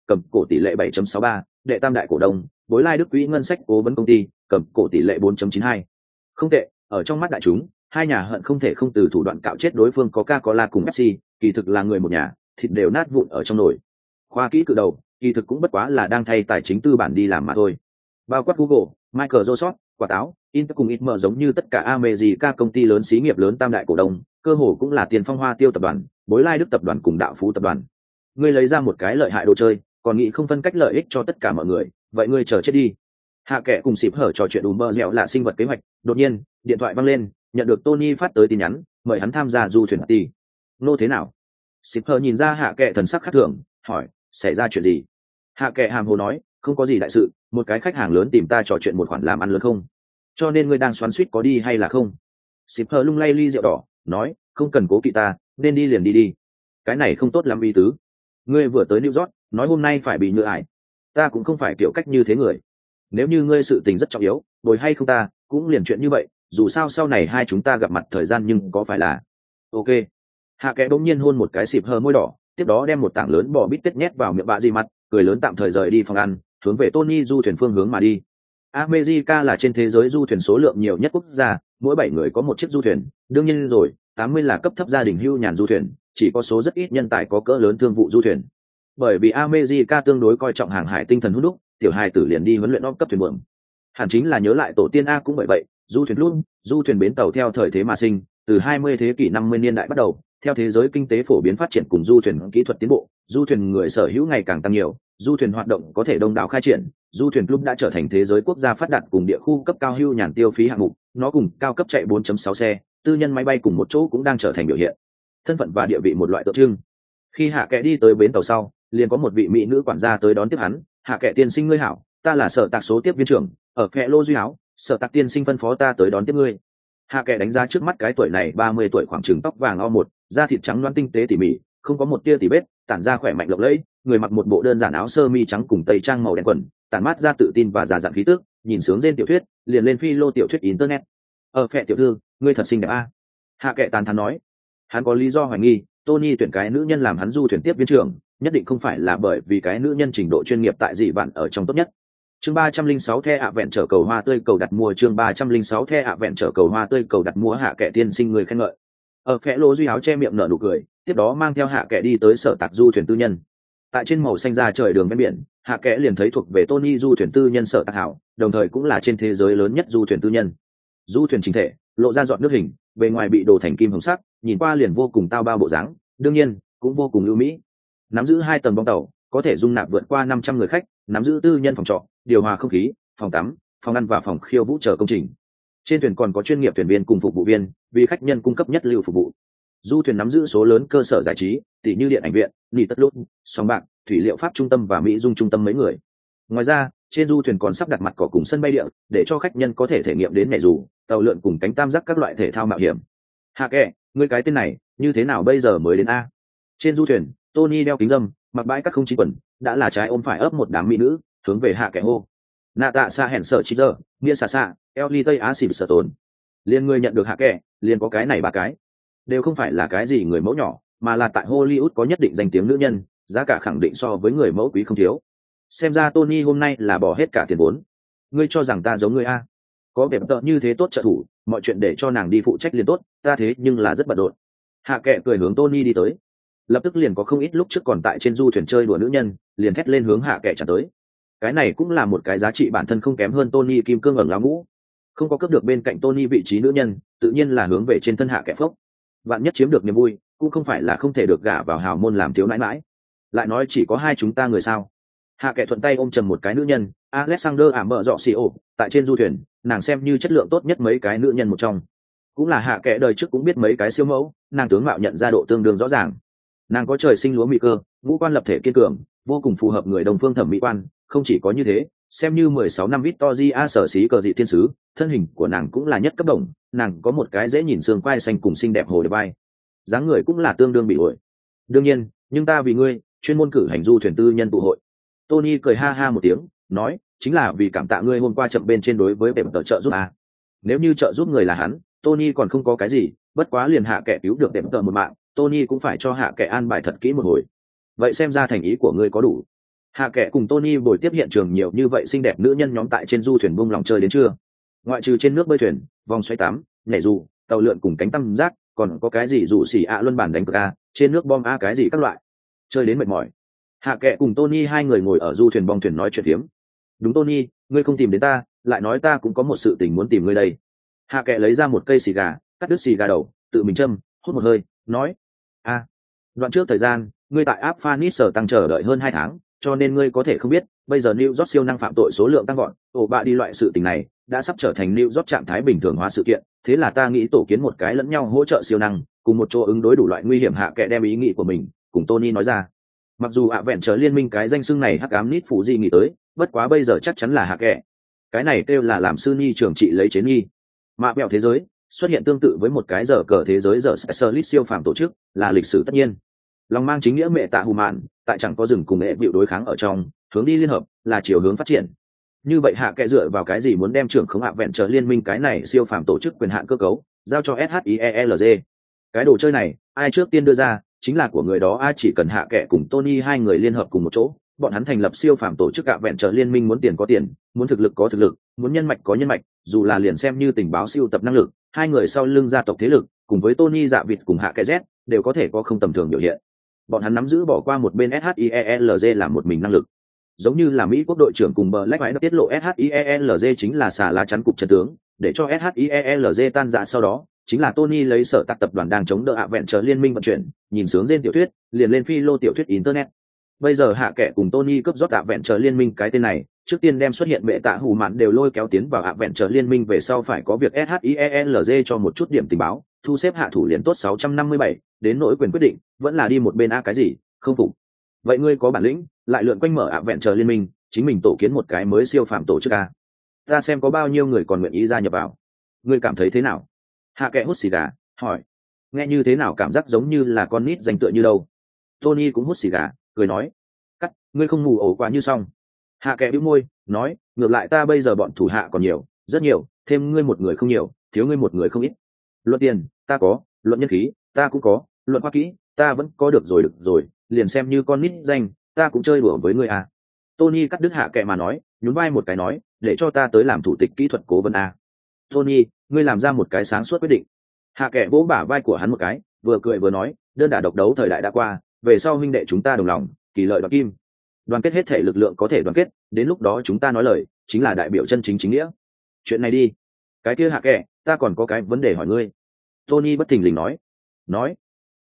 cầm cổ tỷ lệ bảy chấm sáu ba, đệ tam đại cổ đông, Bối Lai Đức quỹ ngân sách cố vấn công ty, cầm cổ tỷ lệ bốn chấm chín hai. Không tệ, ở trong mắt đại chúng, hai nhà hận không thể không từ thủ đoạn cạo chết đối phương Coca-Cola cùng Pepsi, kỳ thực là người một nhà, thịt đều nát vụn ở trong nồi. Khoa kỹ cự đầu, kỳ thực cũng bất quá là đang thay tài chính tư bản đi làm mà thôi. Bao quát Google, Microsoft, quả táo, Intel cùng i tê em giống như tất cả America công ty lớn xí nghiệp lớn tam đại cổ đông, cơ hồ cũng là Tiền Phong Hoa Tiêu tập đoàn, Bối Lai Đức tập đoàn cùng Đạo Phú tập đoàn. Ngươi lấy ra một cái lợi hại đồ chơi, còn nghĩ không phân cách lợi ích cho tất cả mọi người, vậy ngươi chờ chết đi. Hạ Kệ cùng xịp hở trò chuyện ùm bơ dẻo là sinh vật kế hoạch, đột nhiên, điện thoại vang lên, nhận được Tony phát tới tin nhắn, mời hắn tham gia du thuyền party. Nô thế nào? Xịp hở nhìn ra Hạ Kệ thần sắc khác thường, hỏi, xảy ra chuyện gì? Hạ Kệ hàm hồ nói, không có gì đại sự, một cái khách hàng lớn tìm ta trò chuyện một khoản làm ăn lớn không? Cho nên ngươi đang xoắn xuýt có đi hay là không? Xịp hở lung lay ly rượu đỏ, nói, không cần cố kỵ ta, nên đi liền đi đi. Cái này không tốt lắm ý tứ. Ngươi vừa tới New York, nói hôm nay phải bị nhựa ải. Ta cũng không phải kiểu cách như thế người. Nếu như ngươi sự tình rất trọng yếu, bồi hay không ta, cũng liền chuyện như vậy, dù sao sau này hai chúng ta gặp mặt thời gian nhưng có phải là... Ok. Hạ Kệ bỗng nhiên hôn một cái xịp hờ môi đỏ, tiếp đó đem một tảng lớn bò bít tết nhét vào miệng bạ gì mặt, cười lớn tạm thời rời đi phòng ăn, hướng về Tony du thuyền phương hướng mà đi. America là trên thế giới du thuyền số lượng nhiều nhất quốc gia, mỗi bảy người có một chiếc du thuyền, đương nhiên rồi, tám mươi là cấp thấp gia đình hưu nhàn du thuyền, chỉ có số rất ít nhân tài có cỡ lớn thương vụ du thuyền. Bởi vì America tương đối coi trọng hàng hải tinh thần hút đúc, tiểu hài tử liền đi huấn luyện ốp cấp thuyền buồm. Hẳn chính là nhớ lại tổ tiên a cũng bởi vậy, du thuyền luôn, du thuyền bến tàu theo thời thế mà sinh, từ hai mươi thế kỷ năm mươi niên đại bắt đầu, theo thế giới kinh tế phổ biến phát triển cùng du thuyền kỹ thuật tiến bộ, du thuyền người sở hữu ngày càng tăng nhiều, du thuyền hoạt động có thể đông đảo khai triển, du thuyền club đã trở thành thế giới quốc gia phát đạt cùng địa khu cấp cao hưu nhàn tiêu phí hạng mục, nó cùng cao cấp chạy bốn chấm sáu xe, tư nhân máy bay cùng một chỗ cũng đang trở thành biểu hiện thân phận và địa vị một loại tượng trưng. Khi Hạ Kệ đi tới bến tàu sau, liền có một vị mỹ nữ quản gia tới đón tiếp hắn. Hạ Kệ tiên sinh ngươi hảo, ta là sở tạc số tiếp viên trưởng ở Phệ Lô Duy Áo, sở tạc tiên sinh phân phó ta tới đón tiếp ngươi. Hạ Kệ đánh giá trước mắt cái tuổi này ba mươi tuổi, khoảng chừng tóc vàng o một, da thịt trắng loáng tinh tế tỉ mỉ, không có một tia tỉ vết, tản ra khỏe mạnh lộng lẫy, người mặc một bộ đơn giản áo sơ mi trắng cùng tây trang màu đen quần, tản mát ra tự tin và già dặn khí tức, nhìn sướng trên tiểu thuyết, liền lên phi lô tiểu thuyết internet. Ở Phệ tiểu thư, ngươi thật xinh đẹp a. Hạ Kệ tán thán nói. Hắn có lý do hoài nghi, Tony tuyển cái nữ nhân làm hắn du thuyền tiếp viên trưởng, nhất định không phải là bởi vì cái nữ nhân trình độ chuyên nghiệp tại dị vạn ở trong tốt nhất. Chương ba trăm linh sáu The ạ vẹn trở cầu hoa tươi cầu đặt mua, chương ba trăm linh sáu The ạ vẹn trở cầu hoa tươi cầu đặt mua. Hạ Kệ tiên sinh người khen ngợi. Ở Phệ Lô Duy Áo che miệng nở nụ cười, tiếp đó mang theo Hạ Kệ đi tới sở tạc du thuyền tư nhân. Tại trên màu xanh da trời đường ven biển, Hạ Kệ liền thấy thuộc về Tony du thuyền tư nhân sở tạc hảo, đồng thời cũng là trên thế giới lớn nhất du thuyền tư nhân. Du thuyền chính thể, lộ ra dọn nước hình, bề ngoài bị đồ thành kim hồng sắc, nhìn qua liền vô cùng tao bao bộ dáng, đương nhiên cũng vô cùng ưu mỹ. Nắm giữ hai tầng bong tàu, có thể dung nạp vượt qua năm trăm người khách, nắm giữ tư nhân phòng trọ, điều hòa không khí, phòng tắm, phòng ăn và phòng khiêu vũ chờ công trình. Trên thuyền còn có chuyên nghiệp thuyền viên cùng phục vụ viên, vì khách nhân cung cấp nhất lưu phục vụ. Du thuyền nắm giữ số lớn cơ sở giải trí, tỷ như điện ảnh viện, nghỉ tất lúc, sòng bạc, thủy liệu pháp trung tâm và mỹ dung trung tâm mấy người. Ngoài ra, trên du thuyền còn sắp đặt mặt cỏ cùng sân bay điện, để cho khách nhân có thể thể nghiệm đến nhảy dù, tàu lượn cùng cánh tam giác các loại thể thao mạo hiểm. Hạ Kệ, ngươi cái tên này như thế nào bây giờ mới đến a? Trên du thuyền, Tony đeo kính dâm, mặc bãi các không chính quần, đã là trái ôm phải ấp một đám mỹ nữ, hướng về Hạ Kệ hô. Nạ tạ xa hẹn sở chỉ giờ, nghĩa xà xạ, Ellie tây á xỉm sở tốn. Liên người nhận được Hạ Kệ, liền có cái này ba cái, đều không phải là cái gì người mẫu nhỏ, mà là tại Hollywood có nhất định danh tiếng nữ nhân, giá cả khẳng định so với người mẫu quý không thiếu. Xem ra Tony hôm nay là bỏ hết cả tiền vốn. Ngươi cho rằng ta giống ngươi a? Có vẻ tợ như thế tốt trợ thủ, mọi chuyện để cho nàng đi phụ trách liền tốt, ta thế nhưng là rất bận rộn. Hạ Kệ cười hướng Tony đi tới, lập tức liền có không ít lúc trước còn tại trên du thuyền chơi đùa nữ nhân, liền thét lên hướng Hạ Kệ trả tới. Cái này cũng là một cái giá trị bản thân không kém hơn Tony kim cương ẩn láo ngũ, không có cướp được bên cạnh Tony vị trí nữ nhân, tự nhiên là hướng về trên thân Hạ Kệ phốc. Vạn nhất chiếm được niềm vui, cũng không phải là không thể được gả vào hào môn làm thiếu nãi nãi. Lại nói chỉ có hai chúng ta người sao? Hạ Kệ thuận tay ôm chầm một cái nữ nhân, Alexander ảm mở dọ xì ổ, tại trên du thuyền, nàng xem như chất lượng tốt nhất mấy cái nữ nhân một trong. Cũng là Hạ Kệ đời trước cũng biết mấy cái siêu mẫu, nàng tướng mạo nhận ra độ tương đương rõ ràng. Nàng có trời sinh lúa mì cơ, ngũ quan lập thể kiên cường, vô cùng phù hợp người đồng phương thẩm mỹ quan, không chỉ có như thế, xem như mười sáu năm Victoria sở xí cờ dị thiên sứ, thân hình của nàng cũng là nhất cấp đồng, nàng có một cái dễ nhìn xương quai xanh cùng xinh đẹp hồ đẹp vai. Dáng người cũng là tương đương bị ổi. Đương nhiên, nhưng ta vì ngươi, chuyên môn cử hành du thuyền tư nhân tụ hội. Tony cười ha ha một tiếng, nói, chính là vì cảm tạ ngươi hôm qua chậm bên trên đối với bệm tờ trợ giúp à. Nếu như trợ giúp người là hắn, Tony còn không có cái gì, bất quá liền Hạ Kệ cứu được bệm tờ một mạng, Tony cũng phải cho Hạ Kệ an bài thật kỹ một hồi. Vậy xem ra thành ý của ngươi có đủ. Hạ kệ cùng Tony buổi tiếp hiện trường nhiều như vậy xinh đẹp nữ nhân nhóm tại trên du thuyền bung lòng chơi đến trưa. Ngoại trừ trên nước bơi thuyền, vòng xoay tắm, nhảy dù, tàu lượn cùng cánh tăm giác, còn có cái gì dù xỉ ạ luân bản đánh cược a, trên nước bom a cái gì các loại. Chơi đến mệt mỏi. Hạ kệ cùng Tony hai người ngồi ở du thuyền bong thuyền nói chuyện phiếm. Đúng Tony, ngươi không tìm đến ta, lại nói ta cũng có một sự tình muốn tìm ngươi đây. Hạ kệ lấy ra một cây xì gà, cắt đứt xì gà đầu, tự mình châm, hút một hơi, nói: a, đoạn trước thời gian, ngươi tại áp Phanis sở tăng chờ đợi hơn hai tháng, cho nên ngươi có thể không biết, bây giờ New York siêu năng phạm tội số lượng tăng vọt, ổ bạ đi loại sự tình này đã sắp trở thành New York trạng thái bình thường hóa sự kiện, thế là ta nghĩ tổ kiến một cái lẫn nhau hỗ trợ siêu năng, cùng một chỗ ứng đối đủ loại nguy hiểm. Hạ kệ đem ý nghĩ của mình cùng Tony nói ra. Mặc dù ạ vẹn trở liên minh cái danh xưng này hắc ám nít phụ gì nghĩ tới, bất quá bây giờ chắc chắn là Hạ kệ. Cái này kêu là làm sư nhi trưởng trị lấy chế nghi. Mạ bẹo thế giới xuất hiện tương tự với một cái giờ cờ thế giới giờ Specialist siêu phàm tổ chức, là lịch sử tất nhiên. Lòng mang chính nghĩa mẹ tạ hù mạn, tại chẳng có rừng cùng nghệ vịu đối kháng ở trong, hướng đi liên hợp, là chiều hướng phát triển. Như vậy Hạ kệ dựa vào cái gì muốn đem trưởng khống hạ vẹn trở liên minh cái này siêu phàm tổ chức quyền hạn cơ cấu giao cho SHIELG? Cái đồ chơi này ai trước tiên đưa ra chính là của người đó. Ai chỉ cần Hạ kệ cùng Tony hai người liên hợp cùng một chỗ, bọn hắn thành lập siêu phàm tổ chức hạ vẹn trở liên minh, muốn tiền có tiền, muốn thực lực có thực lực, muốn nhân mạch có nhân mạch, dù là liền xem như tình báo siêu tập năng lực, hai người sau lưng gia tộc thế lực cùng với Tony dạ vịt cùng Hạ kệ Z đều có thể có không tầm thường biểu hiện. Bọn hắn nắm giữ bỏ qua một bên SHIELG làm một mình năng lực, giống như là Mỹ quốc đội trưởng cùng Black White tiết lộ SHIELG chính là xà lá chắn cục chân tướng, để cho SHIELG tan rã. Sau đó chính là Tony lấy sở tác tập đoàn đang chống đỡ ạ vẹn trở liên minh vận chuyển, nhìn sướng trên tiểu thuyết liền lên phi lô tiểu thuyết internet. Bây giờ Hạ kệ cùng Tony cướp rót ạ vẹn trở liên minh cái tên này, trước tiên đem xuất hiện bệ tạ hù mạn đều lôi kéo tiến vào ạ vẹn trở liên minh, về sau phải có việc SHIELG cho một chút điểm tình báo, thu xếp hạ thủ liền tốt sáu trăm năm mươi bảy, đến nỗi quyền quyết định vẫn là đi một bên. A cái gì không phục? Vậy ngươi có bản lĩnh lại lượn quanh mở ạ vẹn trở liên minh, chính mình tổ kiến một cái mới siêu phàm tổ chức A, ta xem có bao nhiêu người còn nguyện ý gia nhập vào. Ngươi cảm thấy thế nào? Hạ kệ hút xì gà hỏi. Nghe như thế nào, cảm giác giống như là con nít danh tựa như đâu. Tony cũng hút xì gà cười nói: cắt, ngươi không mù ổ quá như xong. Hạ kệ bĩu môi nói: ngược lại ta bây giờ bọn thủ hạ còn nhiều, rất nhiều, thêm ngươi một người không nhiều, thiếu ngươi một người không ít. Luận tiền ta có, luận nhân khí ta cũng có, luận khoa kỹ ta vẫn có. Được rồi được rồi, liền xem như con nít danh, ta cũng chơi đùa với ngươi à. Tony cắt đứt Hạ kệ mà nói, nhún vai một cái nói: để cho ta tới làm thủ tịch kỹ thuật cố vấn à. Tony, ngươi làm ra một cái sáng suốt quyết định. Hạ kệ vỗ bả vai của hắn một cái, vừa cười vừa nói: đơn đả độc đấu thời đại đã qua, về sau huynh đệ chúng ta đồng lòng, kỳ lợi đoạt kim, đoàn kết hết thể lực lượng có thể đoàn kết, đến lúc đó chúng ta nói lời chính là đại biểu chân chính chính nghĩa. Chuyện này đi. Cái kia Hạ kệ, ta còn có cái vấn đề hỏi ngươi. Tony bất thình lình nói. Nói.